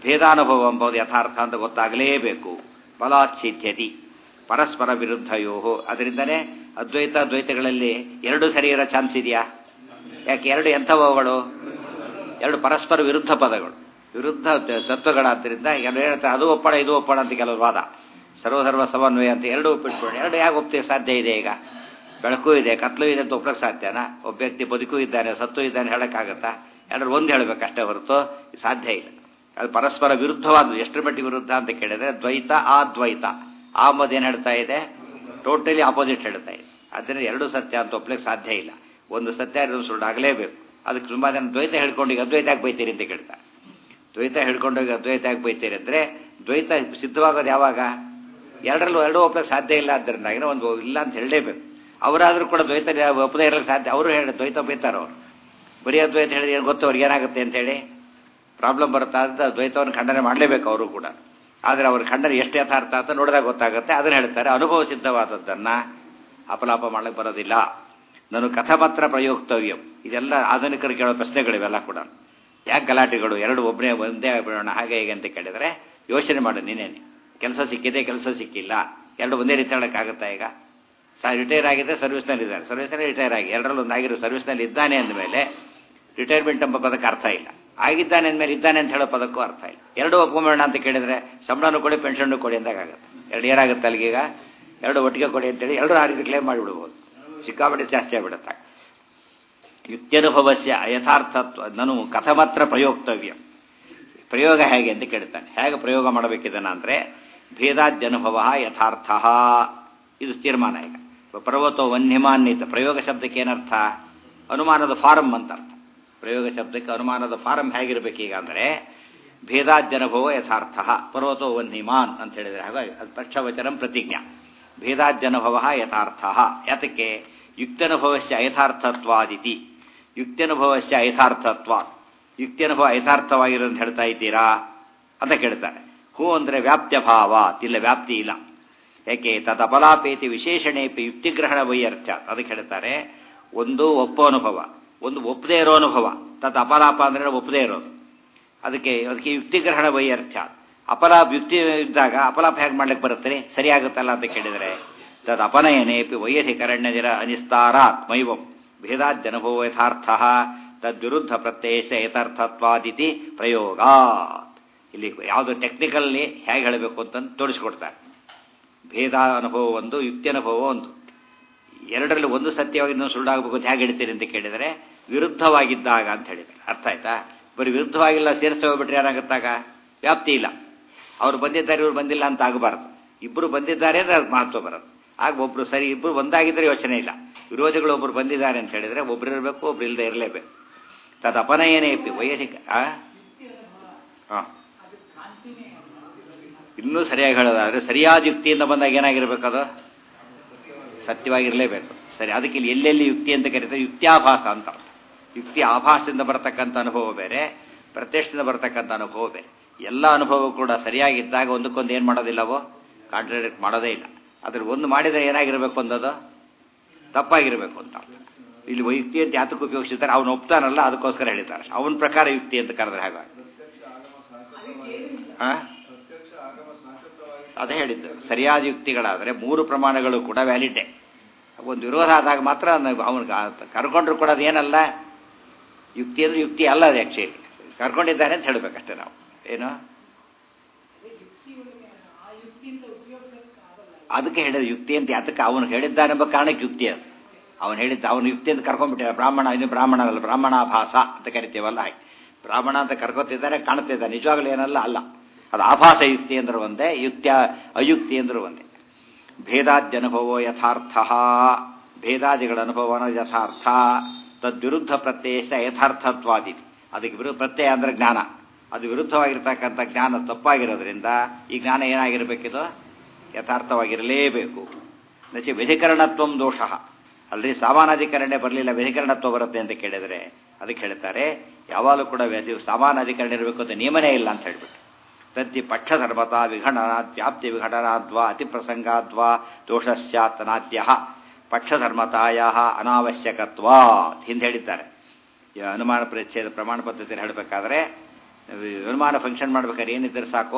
ಭೇದಾನುಭವ ಎಂಬುದು ಯಥಾರ್ಥ ಅಂತ ಗೊತ್ತಾಗಲೇಬೇಕು. ಬಲಾತ್ ಸಿದ್ಧ್ಯತಿ ಪರಸ್ಪರ ವಿರುದ್ಧಯೋ. ಅದರಿಂದನೇ ಅದ್ವೈತ ದ್ವೈತಗಳಲ್ಲಿ ಎರಡು ಸರಿ ಇರೋ ಚಾನ್ಸ್ ಇದೆಯಾ? ಯಾಕೆ? ಎರಡು ಎಂಥವುಗಳು? ಎರಡು ಪರಸ್ಪರ ವಿರುದ್ಧ ಪದಗಳು, ವಿರುದ್ಧ ತತ್ವಗಳಾದ್ದರಿಂದ ಎರಡು ಹೇಳ್ತಾರೆ ಅದು ಒಪ್ಪಣ ಇದು ಒಪ್ಪಣ ಅಂತ ಕೆಲವರು ವಾದ. ಸರ್ವಧರ್ಮ ಸಮನ್ವಯ ಅಂತ ಎರಡು ಒಪ್ಪಿಟ್ಕೊಂಡು ಎರಡು ಹೇಗೆ ಒಪ್ತೀವಿ? ಸಾಧ್ಯ ಇದೆ? ಈಗ ಬೆಳಕು ಇದೆ ಕತ್ಲು ಇದೆ ಅಂತ ಒಪ್ಪಕ್ಕೆ ಸಾಧ್ಯನಾ? ಒಬ್ಬ ವ್ಯಕ್ತಿ ಬದುಕು ಇದ್ದಾನೆ ಸತ್ತು ಇದ್ದಾನೆ ಹೇಳೋಕ್ಕಾಗತ್ತಾ? ಎಲ್ಲರೂ ಒಂದು ಹೇಳಬೇಕಷ್ಟೇ ಹೊರತು ಸಾಧ್ಯ ಇಲ್ಲ. ಅದು ಪರಸ್ಪರ ವಿರುದ್ಧವಾದ. ಎಷ್ಟರ ಮಟ್ಟಿಗೆ ವಿರುದ್ಧ ಅಂತ ಕೇಳಿದ್ರೆ ದ್ವೈತ ಅದ್ವೈತ. ಆ ಏನು ಹೇಳ್ತಾ ಇದೆ? ಟೋಟಲಿ ಆಪೋಸಿಟ್ ಹೇಳ್ತಾ ಇದೆ. ಅದರಿಂದ ಎರಡು ಸತ್ಯ ಅಂತ ಒಪ್ಲಿಕ್ಕೆ ಸಾಧ್ಯ ಇಲ್ಲ. ಒಂದು ಸತ್ಯ ಇರೋದು ಸುಳ್ಳು ಆಗಲೇಬೇಕು. ಅದಕ್ಕೆ ತುಂಬ ಜನ ದ್ವೈತ ಹೇಳ್ಕೊಂಡು ಈಗ ಅದ್ವೈತ ಯಾಕೆ ಬೈತೀರಿ ಅಂತ ಕೇಳ್ತಾರೆ. ದ್ವೈತ ಹೇಳ್ಕೊಂಡೋಗಿ ಅದ್ವೈತ ಯಾಕೆ ಬೈತೀರಿ ಅಂದರೆ ದ್ವೈತ ಸಿದ್ಧವಾಗೋದು ಯಾವಾಗ? ಎರಡರಲ್ಲೂ ಎರಡೂ ಒಪ್ಲಿಕ್ಕೆ ಸಾಧ್ಯ ಇಲ್ಲ. ಆದ್ದರಿಂದ ಒಂದು ಇಲ್ಲ ಅಂತ ಹೇಳಲೇಬೇಕು. ಅವರಾದರೂ ಕೂಡ ದ್ವೈತ ಒಪ್ಪದೇ ಇರಲಿಕ್ಕೆ ಸಾಧ್ಯ. ಅವರು ಹೇಳಿ ದ್ವೈತ ಬೈತಾರೆ. ಅವರು ಬರೀ ಅದ್ವೈತ ಹೇಳಿದ್ರೆ ಏನು ಗೊತ್ತು ಅವ್ರಿಗೆ ಏನಾಗುತ್ತೆ ಅಂತೇಳಿ ಪ್ರಾಬ್ಲಮ್ ಬರುತ್ತಾ ಅಂತ ದ್ವೈತವನ್ನು ಖಂಡನೆ ಮಾಡಲೇಬೇಕು ಅವರು ಕೂಡ. ಆದರೆ ಅವ್ರ ಖಂಡನೆ ಎಷ್ಟು ಯಥಾರ್ಥ ಅಂತ ನೋಡಿದಾಗ ಗೊತ್ತಾಗುತ್ತೆ. ಅದನ್ನು ಹೇಳ್ತಾರೆ ಅನುಭವ ಸಿದ್ಧವಾದದ್ದನ್ನು ಅಪಲಾಪ ಮಾಡಲಿಕ್ಕೆ ಬರೋದಿಲ್ಲ. ನಾನು ಕಥಮಾತ್ರ ಪ್ರಯೋಕ್ತವ್ಯಂ. ಇದೆಲ್ಲ ಆಧುನಿಕರು ಕೇಳೋ ಪ್ರಶ್ನೆಗಳಿವೆಲ್ಲ ಕೂಡ. ಯಾಕೆ ಗಲಾಟೆಗಳು? ಎರಡು ಒಬ್ಬನೇ ಒಂದೇ ಬಿಡೋಣ ಹಾಗೆ ಹೇಗೆ ಅಂತ ಕೇಳಿದರೆ ಯೋಚನೆ ಮಾಡು. ನೀನೇನೆ ಕೆಲಸ ಸಿಕ್ಕಿದೆ ಕೆಲಸ ಸಿಕ್ಕಿಲ್ಲ ಎರಡು ಒಂದೇ ರೀತಿ ಹೇಳೋಕ್ಕಾಗುತ್ತಾ? ಈಗ ರಿಟೈರ್ ಆಗಿದ್ದರೆ ಸರ್ವಿಸ್ನಲ್ಲಿ ಇದ್ದಾರೆ, ಸರ್ವಿಸ್ನಲ್ಲಿ ರಿಟೈರ್ ಆಗಿ ಎರಡರಲ್ಲಿ ಒಂದಾಗಿರೋ ಸರ್ವಿಸ್ನಲ್ಲಿ ಇದ್ದಾನೆ ಅಂದಮೇಲೆ ರಿಟೈರ್ಮೆಂಟ್ ಎಂಬ ಪದಕ್ಕೆ ಅರ್ಥ ಇಲ್ಲ. ಆಗಿದ್ದಾನೆ ಅಂದಮೇಲೆ ಇದ್ದಾನೆ ಅಂತ ಹೇಳೋ ಪದಕ್ಕೂ ಅರ್ಥ ಇಲ್ಲ. ಎರಡೂ ಒಪ್ಕೊಂಬೇಡ ಅಂತ ಕೇಳಿದರೆ ಸಂಬಳನೂ ಕೊಡಿ ಪೆನ್ಷನ್ನು ಕೊಡಿ ಅಂದಾಗುತ್ತೆ. ಎರಡು ಏನಾಗುತ್ತೆ ಅಲ್ಲಿಗೀಗ? ಎರಡು ಒಟ್ಟಿಗೆ ಕೊಡಿ ಅಂತೇಳಿ ಎರಡೂ ಆ ರೀತಿ ಕ್ಲೇಮ್ ಮಾಡಿಬಿಡ್ಬೋದು. ಸಿಕ್ಕಾಪಟ್ಟೆ ಜಾಸ್ತಿ ಆಗಿಬಿಡುತ್ತೆ. ಯುಕ್ತ್ಯನುಭವಸ್ಯ ಅಯಥಾರ್ಥತ್ವ ನಾನು ಕಥಮಾತ್ರ ಪ್ರಯೋಕ್ತವ್ಯ. ಪ್ರಯೋಗ ಹೇಗೆ ಅಂತ ಕೇಳ್ತಾನೆ. ಹೇಗೆ ಪ್ರಯೋಗ ಮಾಡಬೇಕಿದನ ಅಂದರೆ ಭೇದಾದ್ಯನುಭವ ಯಥಾರ್ಥ. ಇದು ತೀರ್ಮಾನ. ಈಗ ಪರ್ವತೋ ವನ್ಯಮಾನ್ಯಿತ ಪ್ರಯೋಗ ಶಬ್ದಕ್ಕೆ ಏನರ್ಥ? ಅನುಮಾನದ ಫಾರಂ ಅಂತ ಅರ್ಥ. ಪ್ರಯೋಗ ಶಬ್ದಕ್ಕೆ ಅನುಮಾನದ ಫಾರಂ ಹೇಗಿರಬೇಕೀಗ ಅಂದರೆ ಭೇದಾದ್ಯನುಭವ ಯಥಾರ್ಥ ಪರ್ವತೋ ವನ್ಯಮಾನ್ ಅಂತ ಹೇಳಿದರೆ ಹಾಗಾಗಿ ಅದು ಪಕ್ಷವಚನಂ ಪ್ರತಿಜ್ಞಾ. ಭೇದಾದ್ಯನುಭವ ಯಥಾರ್ಥ. ಯಾತಕ್ಕೆ? ಯುಕ್ತ್ಯನುಭವಸ್ಯ ಅಯಥಾರ್ಥತ್ವಾದಿತಿ. ಯುಕ್ತ್ಯನುಭವಸ್ಯ ಅಯಥಾರ್ಥತ್ವ. ಯುಕ್ತ್ಯನುಭವ ಯಥಾರ್ಥವಾಗಿರೋದು ಹೇಳ್ತಾ ಇದ್ದೀರಾ ಅಂತ ಕೇಳ್ತಾನೆ. ಹೂ ಅಂದರೆ ವ್ಯಾಪ್ತ್ಯಭಾವ. ಇಲ್ಲ ವ್ಯಾಪ್ತಿ ಇಲ್ಲ. ಯಾಕೆ? ತದಪಲಾಪೇತಿ ವಿಶೇಷಣೇಪಿ ಯುಕ್ತಿಗ್ರಹಣ ವೈಯರ್ಥ್ಯ. ಅದಕ್ಕೆ ಹೇಳ್ತಾರೆ ಒಂದು ಒಪ್ಪೋ ಅನುಭವ, ಒಂದು ಒಪ್ಪದೇ ಇರೋ ಅನುಭವ. ತದ್ ಅಪಲಾಪ ಅಂದರೆ ಒಪ್ಪದೇ ಇರೋದು. ಅದಕ್ಕೆ ಯುಕ್ತಿಗ್ರಹಣ ವೈಯರ್ಥ್ಯ. ಅಪಲಾಪ ಯುಕ್ತಿ ಇದ್ದಾಗ ಅಪಲಾಪ ಹೇಗೆ ಮಾಡ್ಲಿಕ್ಕೆ ಬರುತ್ತೆ? ಸರಿಯಾಗುತ್ತಲ್ಲ ಅಂತ ಕೇಳಿದರೆ ತದ್ ಅಪನಯನೇಪಿ ವೈಯಧಿಕರಣ್ಯದಿರ ಅನಿಸ್ತಾರಾತ್ ಮೈವಂ ಭೇದಾದ್ಯನುಭವ ಯಥಾರ್ಥ ತದ್ವಿರುದ್ಧ ಪ್ರತ್ಯಯ ಯಥಾರ್ಥತ್ವಾದಿತಿ ಪ್ರಯೋಗಾತ್. ಇಲ್ಲಿ ಯಾವುದು ಟೆಕ್ನಿಕಲ್ಲಿ ಹೇಗೆ ಹೇಳಬೇಕು ಅಂತ ತೋರಿಸ್ಕೊಡ್ತಾರೆ. ಭೇದ ಅನುಭವ ಒಂದು, ಯುಕ್ತಿ ಅನುಭವ ಒಂದು. ಎರಡರಲ್ಲಿ ಒಂದು ಸತ್ಯವಾಗಿ ಇನ್ನೊಂದು ಸುಳ್ಳಾಗಬೇಕು ಅಂತ ಹೇಗೆ ಹೇಳ್ತೀರಿ ಅಂತ ಕೇಳಿದರೆ ವಿರುದ್ಧವಾಗಿದ್ದಾಗ ಅಂತ ಹೇಳಿದ್ದಾರೆ. ಅರ್ಥ ಆಯ್ತಾ? ಬರೀ ವಿರುದ್ಧವಾಗಿಲ್ಲ ಸೇರಿಸಿ ಹೋಗ್ಬಿಟ್ರೆ ಏನಾಗುತ್ತಾಗ? ವ್ಯಾಪ್ತಿ ಇಲ್ಲ. ಅವ್ರು ಬಂದಿದ್ದಾರೆ ಇವ್ರು ಬಂದಿಲ್ಲ ಅಂತ ಆಗಬಾರ್ದು. ಇಬ್ಬರು ಬಂದಿದ್ದಾರೆ ಅಂದರೆ ಅದಕ್ಕೆ ಮಹತ್ವ ಬರೋದು. ಆಗ ಒಬ್ಬರು ಸರಿ ಇಬ್ಬರು ಒಂದಾಗಿದ್ದರೆ ಯೋಚನೆ ಇಲ್ಲ. ವಿರೋಧಿಗಳು ಒಬ್ಬರು ಬಂದಿದ್ದಾರೆ ಅಂತ ಹೇಳಿದರೆ ಒಬ್ರು ಇರಬೇಕು, ಒಬ್ರು ಇಲ್ಲದೆ ಇರಲೇಬೇಕು. ತದ್ ಅಪನಯನೇ ವೈಯಕ್ತಿಕ. ಹಾಂ, ಇನ್ನೂ ಸರಿಯಾಗಿ ಹೇಳೋದಾದರೆ ಸರಿಯಾದ ಯುಕ್ತಿಯಿಂದ ಬಂದಾಗ ಏನಾಗಿರ್ಬೇಕು? ಅದು ಸತ್ಯವಾಗಿರಲೇಬೇಕು. ಸರಿ, ಅದಕ್ಕೆ ಇಲ್ಲಿ ಎಲ್ಲೆಲ್ಲಿ ಯುಕ್ತಿ ಅಂತ ಕರೀತಾರೆ? ಯುಕ್ತ್ಯಾಭಾಸ ಅಂತ ಅರ್ಥ. ಯುಕ್ತಿ ಆಭಾಸದಿಂದ ಬರತಕ್ಕಂಥ ಅನುಭವ ಬೇರೆ, ಪ್ರತ್ಯಕ್ಷದಿಂದ ಬರತಕ್ಕಂಥ ಅನುಭವ ಬೇರೆ. ಎಲ್ಲ ಅನುಭವ ಕೂಡ ಸರಿಯಾಗಿದ್ದಾಗ ಒಂದಕ್ಕೊಂದು ಏನು ಮಾಡೋದಿಲ್ಲವೋ ಕಾಂಟ್ರಾಡಿಕ್ಟ್ ಮಾಡೋದೇ ಇಲ್ಲ. ಅದ್ರ ಒಂದು ಮಾಡಿದರೆ ಏನಾಗಿರಬೇಕು ಅಂದದು ತಪ್ಪಾಗಿರಬೇಕು ಅಂತ ಅರ್ಥ. ಇಲ್ಲಿ ಯುಕ್ತಿ ಅಂತ ಯಾತಕ್ಕೆ ಉಪಯೋಗಿಸಿದ್ದಾರೆ? ಅವನು ಒಪ್ತಾನಲ್ಲ ಅದಕ್ಕೋಸ್ಕರ ಹೇಳಿದ್ದಾರೆ. ಅವನ ಪ್ರಕಾರ ಯುಕ್ತಿ ಅಂತ ಕರೆದ್ರೆ ಹಾಗಾಗಿ ಅದೇ ಹೇಳಿದ್ದು. ಸರಿಯಾದ ಯುಕ್ತಿಗಳಾದರೆ ಮೂರು ಪ್ರಮಾಣಗಳು ಕೂಡ ವ್ಯಾಲಿಡ್ಡೇ. ಒಂದು ವಿರೋಧ ಆದಾಗ ಮಾತ್ರ ಅವನಿಗೆ ಕರ್ಕೊಂಡ್ರು ಕೂಡ ಅದೇನಲ್ಲ ಯುಕ್ತಿ ಅಂದರೆ ಯುಕ್ತಿ ಅಲ್ಲ. ಅದು ಆ್ಯಕ್ಚುಲಿ ಕರ್ಕೊಂಡಿದ್ದಾನೆ ಅಂತ ಹೇಳಬೇಕಷ್ಟೇ ನಾವು. ಏನು ಅದಕ್ಕೆ ಹೇಳಿದ ಯುಕ್ತಿ ಅಂತ ಯಾತಕ್ಕೆ? ಅವನು ಹೇಳಿದ್ದಾನೆಂಬ ಕಾರಣಕ್ಕೆ ಯುಕ್ತಿ ಅದು. ಅವನು ಹೇಳಿದ್ದ ಅವನು ಯುಕ್ತಿ ಅಂತ ಕರ್ಕೊಂಡ್ಬಿಟ್ಟ. ಬ್ರಾಹ್ಮಣ ಇದು ಬ್ರಾಹ್ಮಣನಲ್ಲ, ಬ್ರಾಹ್ಮಣಾಭಾಸ ಅಂತ ಕರಿತೀವಲ್ಲ ಹಾಗೆ. ಬ್ರಾಹ್ಮಣ ಅಂತ ಕರ್ಕೊತಿದ್ದಾರೆ, ಕಾಣ್ತಿದ್ದಾರೆ, ನಿಜವಾಗ್ಲೂ ಏನಲ್ಲ ಅಲ್ಲ. ಅದು ಆಭಾಸ ಯುಕ್ತಿ ಅಂದ್ರೆ ಒಂದೇ, ಯುಕ್ತಿಯ ಅಯುಕ್ತಿ ಅಂದ್ರೂ ಒಂದೇ. ಭೇದಾದ್ಯನುಭವೋ ಯಥಾರ್ಥ. ಭೇದಾದಿಗಳ ಅನುಭವನ ಯಥಾರ್ಥ. ತದ್ವಿರುದ್ಧ ಪ್ರತ್ಯಯ ಯಥಾರ್ಥತ್ವಾದಿ. ಅದಕ್ಕೆ ವಿರುದ್ಧ ಪ್ರತ್ಯಯ ಅಂದರೆ ಜ್ಞಾನ. ಅದು ವಿರುದ್ಧವಾಗಿರ್ತಕ್ಕಂಥ ಜ್ಞಾನ ತಪ್ಪಾಗಿರೋದ್ರಿಂದ ಈ ಜ್ಞಾನ ಏನಾಗಿರಬೇಕಿದು? ಯಥಾರ್ಥವಾಗಿರಲೇಬೇಕು. ನಚಿ ವ್ಯಧಿಕರಣತ್ವ ದೋಷ. ಅಲ್ರಿ ಸಾಮಾನಾಧಿಕರಣೆ ಬರಲಿಲ್ಲ, ವ್ಯಧಿಕರಣತ್ವ ಬರುತ್ತೆ ಅಂತ ಕೇಳಿದರೆ ಅದಕ್ಕೆ ಹೇಳ್ತಾರೆ ಯಾವಾಗಲೂ ಕೂಡ ಸಾಮಾನಾಧಿಕರಣ ಇರಬೇಕು ಅಂತ ನಿಯಮನೇ ಇಲ್ಲ ಅಂತ ಹೇಳ್ಬಿಟ್ಟು. ತದ್ದಿ ಪಕ್ಷಧರ್ಮತಾ ವಿಘಟನಾದ್ ವ್ಯಾಪ್ತಿ ವಿಘಟನಾದ್ವಾ ಅತಿಪ್ರಸಂಗಾದ್ವಾ ದೋಷಸ್ಯಾತ್ನಾದ್ಯ ಪಕ್ಷಧರ್ಮತಾಯ ಅನಾವಶ್ಯಕತ್ವ ಹಿಂದೆ ಹೇಳಿದ್ದಾರೆ. ಅನುಮಾನ ಪರಿಚ್ಛೇದ ಪ್ರಮಾಣ ಪದ್ಧತಿಯಲ್ಲಿ ಹೇಳಬೇಕಾದ್ರೆ ಅನುಮಾನ ಫಂಕ್ಷನ್ ಮಾಡ್ಬೇಕಾದ್ರೆ ಏನಿದ್ರೆ ಸಾಕು,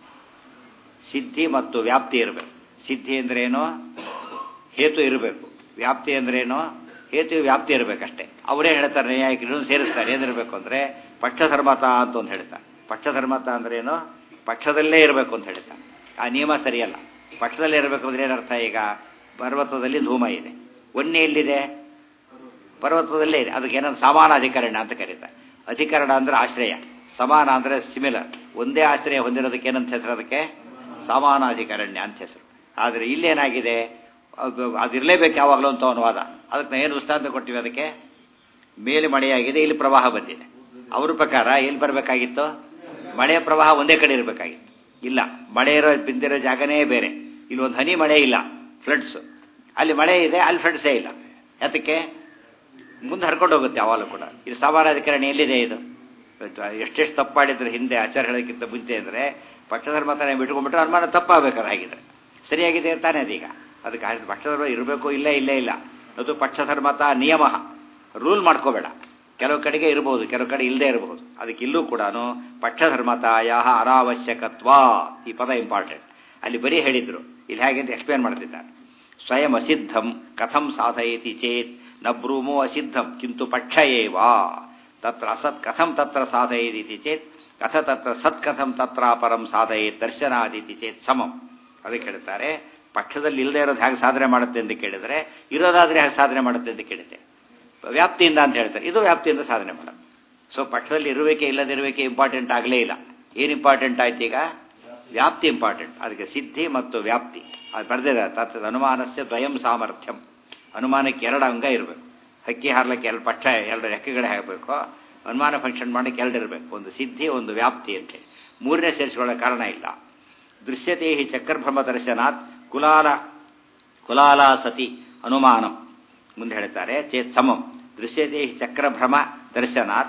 ಸಿದ್ಧಿ ಮತ್ತು ವ್ಯಾಪ್ತಿ ಇರಬೇಕು. ಸಿದ್ಧಿ ಅಂದ್ರೇನು? ಹೇತು ಇರಬೇಕು. ವ್ಯಾಪ್ತಿ ಅಂದ್ರೇನು? ಹೇತು ವ್ಯಾಪ್ತಿ ಇರಬೇಕಷ್ಟೇ. ಅವರೇ ಹೇಳ್ತಾರೆ, ನ್ಯಾಯಿಕರು ಸೇರಿಸ್ತಾರೆ. ಏನಿರಬೇಕು ಅಂದರೆ ಪಕ್ಷಧರ್ಮತ ಅಂತ ಒಂದು ಹೇಳ್ತಾರೆ. ಪಕ್ಷಧರ್ಮತ ಅಂದ್ರೇನು? ಪಕ್ಷದಲ್ಲೇ ಇರಬೇಕು ಅಂತ ಹೇಳ್ತಾರೆ. ಆ ನಿಯಮ ಸರಿಯಲ್ಲ. ಪಕ್ಷದಲ್ಲೇ ಇರಬೇಕು ಅಂದ್ರೆ ಏನರ್ಥ? ಈಗ ಪರ್ವತದಲ್ಲಿ ಧೂಮ ಇದೆ, ವನ್ಯ ಎಲ್ಲಿದೆ? ಪರ್ವತದಲ್ಲೇ ಇದೆ. ಅದಕ್ಕೆ ಏನಂದ್ರೆ ಸಮಾನ ಅಧಿಕರಣ ಅಂತ ಕರೀತಾರೆ. ಅಧಿಕರಣ ಅಂದ್ರೆ ಆಶ್ರಯ, ಸಮಾನ ಅಂದರೆ ಸಿಮಿಲರ್. ಒಂದೇ ಆಶ್ರಯ ಹೊಂದಿರೋದಕ್ಕೆ ಏನಂತ ಹೆಸರು? ಅದಕ್ಕೆ ಸಮಾನಾಧಿಕರಣ್ಯ ಅಂತ ಹೆಸರು. ಆದರೆ ಇಲ್ಲೇನಾಗಿದೆ, ಅದಿರಲೇಬೇಕು ಯಾವಾಗಲೂ ಅಂತ ಅವನ ವಾದ. ಅದಕ್ಕೆ ಏನು ದೃಷ್ಟಾಂತ ಕೊಟ್ಟಿವಿ? ಅದಕ್ಕೆ ಮೇಲೆ ಮಳೆಯಾಗಿದೆ, ಇಲ್ಲಿ ಪ್ರವಾಹ ಬಂದಿದೆ. ಅವ್ರ ಪ್ರಕಾರ ಎಲ್ಲಿ ಬರಬೇಕಾಗಿತ್ತು? ಮಳೆಯ ಪ್ರವಾಹ ಒಂದೇ ಕಡೆ ಇರಬೇಕಾಗಿತ್ತು. ಇಲ್ಲ, ಮಳೆ ಬಿದ್ದಿರೋ ಜಾಗನೇ ಬೇರೆ. ಇಲ್ಲಿ ಒಂದು ಹನಿ ಮಳೆ ಇಲ್ಲ, ಫ್ಲಡ್ಸ್. ಅಲ್ಲಿ ಮಳೆ ಇದೆ, ಅಲ್ಲಿ ಫ್ಲಡ್ಸೇ ಇಲ್ಲ. ಯಾತಕ್ಕೆ? ಮುಂದೆ ಹರ್ಕೊಂಡು ಹೋಗುತ್ತೆ ಯಾವಾಗಲೂ ಕೂಡ. ಇದು ಸಮಾನಾಧಿಕರಣ ಎಲ್ಲಿದೆ? ಇದು ಎಷ್ಟೆಷ್ಟು ತಪ್ಪಾಡಿದ್ರೆ ಹಿಂದೆ ಆಚಾರ ಹೇಳೋಕ್ಕಿಂತ ಮುಂಚೆ ಅಂದರೆ ಪಕ್ಷಧರ್ಮತಾನೆ ಬಿಟ್ಕೊಂಡ್ಬಿಟ್ರೆ ಅನುಮಾನ ತಪ್ಪಾಗಬೇಕಾದ್ರೆ ಹಾಗಿದ್ರೆ ಸರಿಯಾಗಿದೆ ತಾನೇ ಅದೀಗ. ಅದಕ್ಕೆ ಪಕ್ಷಧರ್ಮ ಇರಬೇಕು, ಇಲ್ಲೇ ಇಲ್ಲ. ಅದು ಪಕ್ಷಧರ್ಮತ ನಿಯಮ. ರೂಲ್ ಮಾಡ್ಕೋಬೇಡ. ಕೆಲವು ಕಡೆಗೆ ಇರಬಹುದು, ಕೆಲವು ಕಡೆ ಇಲ್ಲದೆ ಇರಬಹುದು. ಅದಕ್ಕೆ ಇಲ್ಲೂ ಕೂಡ ಪಕ್ಷಧರ್ಮತಾಯ ಅನಾವಶ್ಯಕತ್ವ, ಈ ಪದ ಇಂಪಾರ್ಟೆಂಟ್. ಅಲ್ಲಿ ಬರೀ ಹೇಳಿದ್ರು, ಇಲ್ಲಿ ಹೇಗೆ ಅಂತ ಎಕ್ಸ್ಪ್ಲೇನ್ ಮಾಡ್ತಿದ್ದಾರೆ. ಸ್ವಯಂ ಅಸಿದ್ಧಂ ಕಥಂ ಸಾಧಯತಿ ಚೇತ್ ನ ಬ್ರೂಮೋ ಅಸಿದ್ಧಂ ಕಿಂತು ಪಕ್ಷ ಏವ ತತ್ರ ಅಸತ್ ಕಥಂ ತತ್ರ ಸಾಧಯತಿ ಚೇತ್ ಕಥ ತತ್ರ ಸತ್ ಕಥಂ ತತ್ರ ಪರಂ ಸಾಧಯೇತ್ ದರ್ಶನಾದಿತಿ ಚೇತ್ ಸಮಂ. ಅದಕ್ಕೆ ಹೇಳ್ತಾರೆ, ಪಕ್ಷದಲ್ಲಿ ಇಲ್ಲದೆ ಇರೋದು ಹೇಗೆ ಸಾಧನೆ ಮಾಡುತ್ತೆ ಅಂತ ಕೇಳಿದರೆ, ಇರೋದಾದರೆ ಹೇಗೆ ಸಾಧನೆ ಮಾಡುತ್ತೆ ಅಂತ ಕೇಳಿದೆ. ವ್ಯಾಪ್ತಿಯಿಂದ ಅಂತ ಹೇಳ್ತಾರೆ, ಇದು ವ್ಯಾಪ್ತಿಯಿಂದ ಸಾಧನೆ ಮಾಡೋದು. ಸೊ ಪಕ್ಷದಲ್ಲಿ ಇರುವಿಕೆ ಇಲ್ಲದಿರುವಿಕೆ ಇಂಪಾರ್ಟೆಂಟ್ ಆಗಲೇ ಇಲ್ಲ. ಏನು ಇಂಪಾರ್ಟೆಂಟ್ ಆಯ್ತು ಈಗ? ವ್ಯಾಪ್ತಿ ಇಂಪಾರ್ಟೆಂಟ್. ಅದಕ್ಕೆ ಸಿದ್ಧಿ ಮತ್ತು ವ್ಯಾಪ್ತಿ ಅದು ಬರೆದಿದೆ. ತತ್ ಅನುಮಾನಸ್ಯ ದ್ವಯಂ ಸಾಮರ್ಥ್ಯಂ. ಅನುಮಾನಕ್ಕೆ ಎರಡು ಅಂಗ ಇರಬೇಕು. ಹಕ್ಕಿ ಹಾರ್ಲಿಕ್ಕೆ ಎರಡು ಪಕ್ಷ, ಎರಡು ರೆಕ್ಕೆಗಳೇ ಆಗಬೇಕು. ಅನುಮಾನ ಫಂಕ್ಷನ್ ಮಾಡಲಿಕ್ಕೆ ಎರಡು ಇರಬೇಕು, ಒಂದು ಸಿದ್ಧಿ, ಒಂದು ವ್ಯಾಪ್ತಿ ಅಂತೇಳಿ. ಮೂರನೇ ಸೇರಿಸಿಕೊಳ್ಳೋ ಕಾರಣ ಇಲ್ಲ. ದೃಶ್ಯತೆ ಹಿ ಚಕ್ರಭ್ರಮ ದರ್ಶನಾತ್ ಕುಲಾಲ ಸತಿ ಅನುಮಾನಂ. ಮುಂದೆ ಹೇಳ್ತಾರೆ ಚೇತ್ ಸಮಂ. ದೃಶ್ಯತೆ ಹಿ ಚಕ್ರಭ್ರಮ ದರ್ಶನಾತ್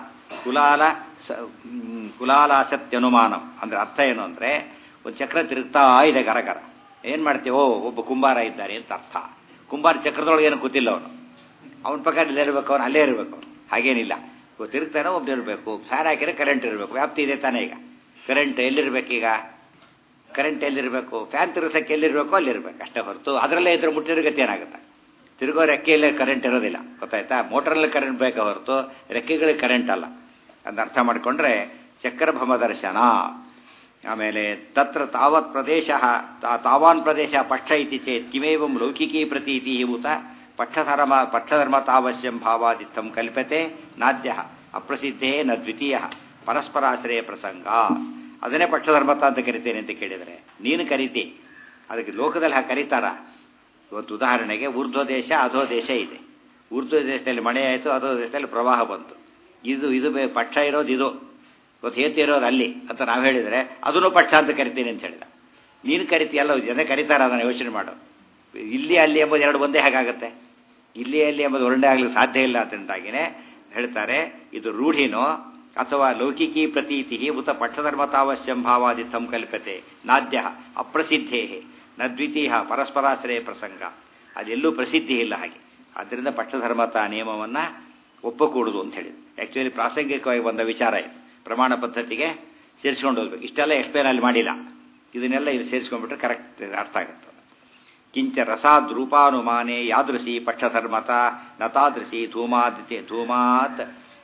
ಕುಲಾಲಾಸತ್ಯನುಮಾನಂ. ಅಂದರೆ ಅರ್ಥ ಏನು ಅಂದರೆ, ಒಂದು ಚಕ್ರ ತಿರುಗ್ತಾ ಇದೆ ಗರಗರ. ಏನು ಮಾಡ್ತೀವಿ? ಒಬ್ಬ ಕುಂಬಾರ ಇದ್ದಾರೆ ಅಂತ ಅರ್ಥ. ಕುಂಬಾರ ಚಕ್ರದೊಳಗೆ ಏನು ಗೊತ್ತಿಲ್ಲ ಅವನು. ಅವನ ಪ್ರಕಾರ ಇಲ್ಲೇ ಇರಬೇಕು, ಅವನು ಅಲ್ಲೇ ಇರಬೇಕು. ಹಾಗೇನಿಲ್ಲ, ತಿರುಗ್ತಾನೋ ಒಬ್ಬ ಇರಬೇಕು. ಫ್ಯಾನ್ ಹಾಕಿದ್ರೆ ಕರೆಂಟ್ ಇರಬೇಕು. ವ್ಯಾಪ್ತಿ ಇದೆ ತಾನೇ. ಈಗ ಕರೆಂಟ್ ಎಲ್ಲಿರ್ಬೇಕೀಗ? ಕರೆಂಟ್ ಎಲ್ಲಿರಬೇಕು? ಫ್ಯಾನ್ ತಿರುಗಿಸಕ್ಕೆ ಎಲ್ಲಿರಬೇಕು ಅಲ್ಲಿರ್ಬೇಕು ಅಷ್ಟೇ ಹೊರತು ಅದರಲ್ಲೇ ಇದ್ರೆ ಮುಟ್ಟಿರೋ ಗತಿ ಏನಾಗುತ್ತೆ? ತಿರುಗೋ ರೆಕ್ಕೆಯಲ್ಲೇ ಕರೆಂಟ್ ಇರೋದಿಲ್ಲ, ಗೊತ್ತಾಯ್ತಾ? ಮೋಟರಲ್ಲಿ ಕರೆಂಟ್ ಬೇಕಾ ಹೊರತು ರೆಕ್ಕೆಗಳಿಗೆ ಕರೆಂಟ್ ಅಲ್ಲ. ಅದನ್ನ ಅರ್ಥ ಮಾಡಿಕೊಂಡ್ರೆ ಚಕ್ರಭ್ರಮ ದರ್ಶನ. ಆಮೇಲೆ ತತ್ರ ತಾವತ್ ಪ್ರದೇಶ ತಾವಾನ್ ಪ್ರದೇಶ ಪಕ್ಷ ಇತಿ ಚೇತ್ ಕಿಮೇವಂ ಲೌಕಿಕೀ ಪ್ರತೀತಿ ಉತ ಪಕ್ಷಧರ್ಮ ತಾವಶ್ಯಂ ಭಾವಾದಿತ್ತಂ ಕಲ್ಪತೆ ನಾದ್ಯ ಅಪ್ರಸಿದ್ಧೇ ನ ದ್ವಿತೀಯ ಪರಸ್ಪರಾಶ್ರಯ ಪ್ರಸಂಗ. ಅದನ್ನೇ ಪಕ್ಷಧರ್ಮತ ಅಂತ ಕರಿತೇನೆ ಅಂತ ಕೇಳಿದರೆ ನೀನು ಕರಿತಿ. ಅದಕ್ಕೆ ಲೋಕದಲ್ಲಿ ಹಾಗೆ ಕರೀತಾರ? ಇವತ್ತು ಉದಾಹರಣೆಗೆ ಊರ್ಧ್ವ ದೇಶ ಅಧೋ ದೇಶ ಇದೆ. ಊರ್ಧ್ವ ದೇಶದಲ್ಲಿ ಮಳೆ ಆಯಿತು, ಅಧೋ ದೇಶದಲ್ಲಿ ಪ್ರವಾಹ ಬಂತು. ಇದು ಪಕ್ಷ ಇರೋದು ಇದು, ಇವತ್ತು ಹೇತು ಇರೋದು ಅಲ್ಲಿ ಅಂತ ನಾವು ಹೇಳಿದರೆ ಅದನ್ನು ಪಕ್ಷ ಅಂತ ಕರಿತೀನಿ ಅಂತ ಹೇಳಿದ. ನೀನು ಕರಿತೀಯಲ್ಲ, ಜನ ಕರೀತಾರ, ಅದನ್ನು ಯೋಚನೆ ಮಾಡು. ಇಲ್ಲಿ ಅಲ್ಲಿ ಎಂಬುದು ಎರಡು ಒಂದೇ ಹೇಗಾಗುತ್ತೆ? ಇಲ್ಲಿ ಅಲ್ಲಿ ಎಂಬುದು ಒಳ್ಳೆ ಆಗಲಿಕ್ಕೆ ಸಾಧ್ಯ ಇಲ್ಲ ಅಂತಂದಾಗಿನೇ ಹೇಳ್ತಾರೆ. ಇದು ರೂಢಿನೋ ಅಥವಾ ಲೌಕಿಕೀ ಪ್ರತೀತಿ ಉತ ಪಕ್ಷಧರ್ಮತಾವಶ್ಯಂ ಭಾವಾದಿತ್ತಂ ಕಲ್ಪತೆ ನಾದ್ಯ ಅಪ್ರಸಿದ್ಧೇ ನ ದ್ವಿತೀಯ ಪರಸ್ಪರಾಶ್ರಯ ಪ್ರಸಂಗ. ಅದೆಲ್ಲೂ ಪ್ರಸಿದ್ಧಿ ಇಲ್ಲ ಹಾಗೆ. ಆದ್ದರಿಂದ ಪಕ್ಷಧರ್ಮತಾ ನಿಯಮವನ್ನು ಒಪ್ಪಕೂಡುದು ಅಂತ ಹೇಳಿದ್ರು. ಆ್ಯಕ್ಚುಲಿ ಪ್ರಾಸಂಗಿಕವಾಗಿ ಬಂದ ವಿಚಾರ ಇದು. ಪ್ರಮಾಣ ಪದ್ಧತಿಗೆ ಸೇರಿಸ್ಕೊಂಡು ಹೋಗ್ಬೇಕು. ಇಷ್ಟೆಲ್ಲ ಎಕ್ಸ್ಪ್ಲೇನ್ ಅಲ್ಲಿ ಮಾಡಿಲ್ಲ. ಇದನ್ನೆಲ್ಲ ಇಲ್ಲಿ ಸೇರಿಸ್ಕೊಂಡ್ಬಿಟ್ರೆ ಕರೆಕ್ಟ್ ಅರ್ಥ ಆಗುತ್ತೆ. ಕಿಂಚ ರಸಾದ್ ರೂಪಾನುಮಾನೇ ಯಾದೃಶಿ ಪಕ್ಷಧರ್ಮತ ನತಾದೃಶಿ ಧೂಮಾತ್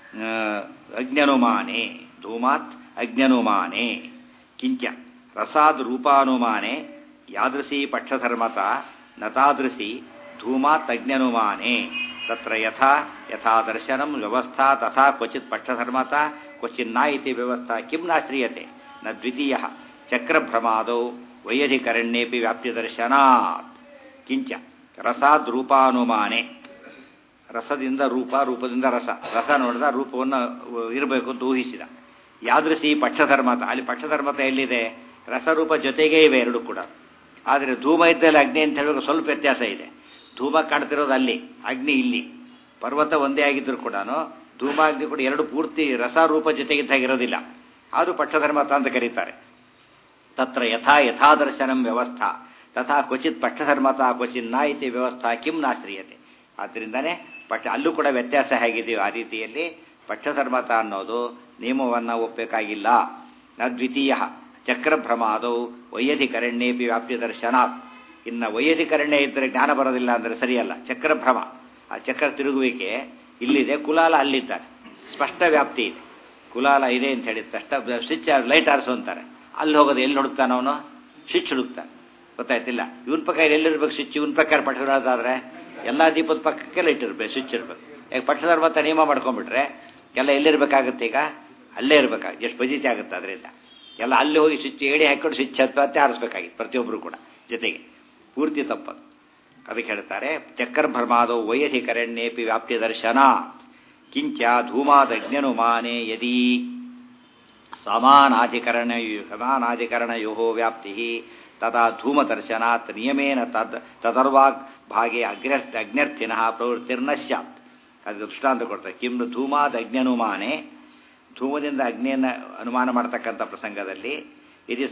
ಅಜ್ಞನುಮಾನೇ ಕಿಂಚ ರಸಾದ್ ರೂಪಾನುಮಾನೇ ಯಾದೃಶಿ ಪಕ್ಷಧರ್ಮತ ನತಾದೃಶಿ ಧೂಮಾತ್ ಅಜ್ಞನುಮಾನೇ ತತ್ರ ಯಥಾ ದರ್ಶನಂ ವ್ಯವಸ್ಥಾ ತಥಾ ಕ್ವಚಿತ್ ಪಕ್ಷಧರ್ಮತ ಕ್ವಚಿನ್ನ ಇತಿ ವ್ಯವಸ್ಥಾ ಕಿಂ ನಾಶ್ರೀಯತೆ ನ ದ್ವಿತೀಯ ಚಕ್ರಭ್ರಮಾದೌ ವೈಯಧಿಕರಣ್ಯೇಪಿ ವ್ಯಾಪ್ತಿದರ್ಶನಾತ್. ಕಿಂಚ ರಸಾದ್ ರೂಪಾನುಮಾನೆ. ರಸದಿಂದ ರೂಪ, ರೂಪದಿಂದ ರಸ. ರಸ ನೋಡಿದ ರೂಪವನ್ನು ಇರಬೇಕು ಅಂತ ಊಹಿಸಿದ. ಯಾದೃಶಿ ಪಕ್ಷಧರ್ಮತ. ಅಲ್ಲಿ ಪಕ್ಷಧರ್ಮತ ಎಲ್ಲಿದೆ? ರಸರೂಪ ಜೊತೆಗೇ ಇವೆ ಎರಡು ಕೂಡ. ಆದರೆ ಧೂಮ ಇದ್ದಲ್ಲಿ ಅಗ್ನಿ ಅಂತ ಹೇಳುವಾಗ ಸ್ವಲ್ಪ ವ್ಯತ್ಯಾಸ ಇದೆ. ಧೂಮ ಕಾಣ್ತಿರೋದು ಅಲ್ಲಿ, ಅಗ್ನಿ ಇಲ್ಲಿ. ಪರ್ವತ ಒಂದೇ ಆಗಿದ್ರು ಕೂಡ ಧೂಮ ಅಗ್ನಿ ಕೂಡ ಎರಡು ಪೂರ್ತಿ ರಸರೂಪ ಜೊತೆಗಿದ್ದಾಗಿರೋದಿಲ್ಲ. ಆದರೂ ಪಕ್ಷಧರ್ಮತ ಅಂತ ಕರೀತಾರೆ. ತತ್ರ ಯಥಾ ದರ್ಶನಂ ವ್ಯವಸ್ಥಾ ತಥಾ ಕ್ವಚಿತ್ ಪಕ್ಷಧರ್ಮತ ಕ್ವಚಿನ್ನ ಇತಿ ವ್ಯವಸ್ಥಾ ಕಿಂ ನಾಶ್ರೀಯತೆ. ಆದ್ದರಿಂದನೇ ಅಲ್ಲೂ ಕೂಡ ವ್ಯತ್ಯಾಸ ಹೇಗಿದೆಯೋ ಆ ರೀತಿಯಲ್ಲಿ ಪಕ್ಷಧರ್ಮತ ಅನ್ನೋದು ನಿಯಮವನ್ನು ಒಪ್ಪಬೇಕಾಗಿಲ್ಲ. ನ ದ್ವಿತೀಯ ಚಕ್ರಭ್ರಮಾದೌ ವೈಯಧಿಕರಣ್ಯೇಪಿ ವ್ಯಾಪ್ತಿ ದರ್ಶನಾತ್. ಇನ್ನು ವೈಯಧಿಕರಣ್ಯ ಇದ್ದರೆ ಜ್ಞಾನ ಬರೋದಿಲ್ಲ ಅಂದರೆ ಸರಿಯಲ್ಲ. ಚಕ್ರಭ್ರಮ, ಆ ಚಕ್ರ ತಿರುಗುವಿಕೆ ಇಲ್ಲಿದೆ, ಕುಲಾಲ ಅಲ್ಲಿದ್ದಾರೆ, ಸ್ಪಷ್ಟ ವ್ಯಾಪ್ತಿ ಇದೆ. ಕುಲಾಲ ಇದೆ ಅಂತ ಹೇಳಿದ ತಕ್ಷಣ ಸ್ವಿಚ್ ಲೈಟ್ ಆರಿಸು ಅಂತಾರೆ. ಅಲ್ಲಿ ಹೋಗೋದು ಎಲ್ಲಿ ಹುಡುಕ್ತಾನ ಅವನು? ಸ್ವಿಚ್ ಹುಡುಕ್ತಾನೆ. ಗೊತ್ತಾಯ್ತಿಲ್ಲ? ಇವನ್ ಪ್ರಕಾರ ಎಲ್ಲಿರ್ಬೇಕು ಸ್ವಿಚ್? ಇವನ್ ಪ್ರಕಾರ ಪಕ್ಷಧರ್ಮದಾದ್ರೆ ಎಲ್ಲ ದೀಪದ ಪಕ್ಕಕ್ಕೆ ಲೈಟ್ ಇರಬೇಕು, ಸ್ವಿಚ್ ಇರಬೇಕು. ಈಗ ಪಕ್ಷಧರ್ಮತ ನಿಯಮ ಮಾಡ್ಕೊಂಡ್ಬಿಟ್ರೆ ಎಲ್ಲ ಎಲ್ಲಿರ್ಬೇಕಾಗುತ್ತೆ? ಈಗ ಅಲ್ಲೇ ಇರಬೇಕಾಗುತ್ತೆ. ಎಷ್ಟು ಬಜಿತಿ ಆಗುತ್ತೆ ಅದರಿಂದ. ಎಲ್ಲ ಅಲ್ಲಿ ಹೋಗಿ ಸ್ವಿಚ್ ಏಡಿ ಹಾಕೊಂಡು ಸ್ವಿಚ್ ಹತ್ತೆ ಆರಿಸ್ಬೇಕಾಗಿತ್ತು ಪ್ರತಿಯೊಬ್ಬರು ಕೂಡ ಜೊತೆಗೆ. ಪೂರ್ತಿ ತಪ್ಪದು. ಅದಕ್ಕೆ ಹೇಳ್ತಾರೆ ಚಕ್ರಭ್ರಮಾದೌ ವೈಯಧಿಕರಣ್ಯೇಪಿ ವ್ಯಾಪ್ತಿ ದರ್ಶನ ಕಿಂಚ ಧೂಮಾದಜ್ಞನುಮಾನೆ ಯದಿ ಸಮಾನಾಧಿಕರಣಯೋ ವ್ಯಾಪ್ತಿ ತದಾ ಧೂಮದರ್ಶನಾತ್ ನಿಯಮೇನ ತದರ್ವಾಗ್ ಭಾಗೆ ಅಗ್ನ್ಯರ್ಥಿನಃ ಪ್ರವೃತ್ತಿರ್ನ ಸ್ಯಾತ್. ಅದು ದೃಷ್ಟಾಂತ ಕೊಡ್ತಾರೆ. ಕಿಂ ಧೂಮಾದಜ್ಞನುಮಾನೆ, ಧೂಮದಿಂದ ಅಗ್ನಿಯನ್ನು ಅನುಮಾನ ಮಾಡತಕ್ಕಂಥ ಪ್ರಸಂಗದಲ್ಲಿ ಇದು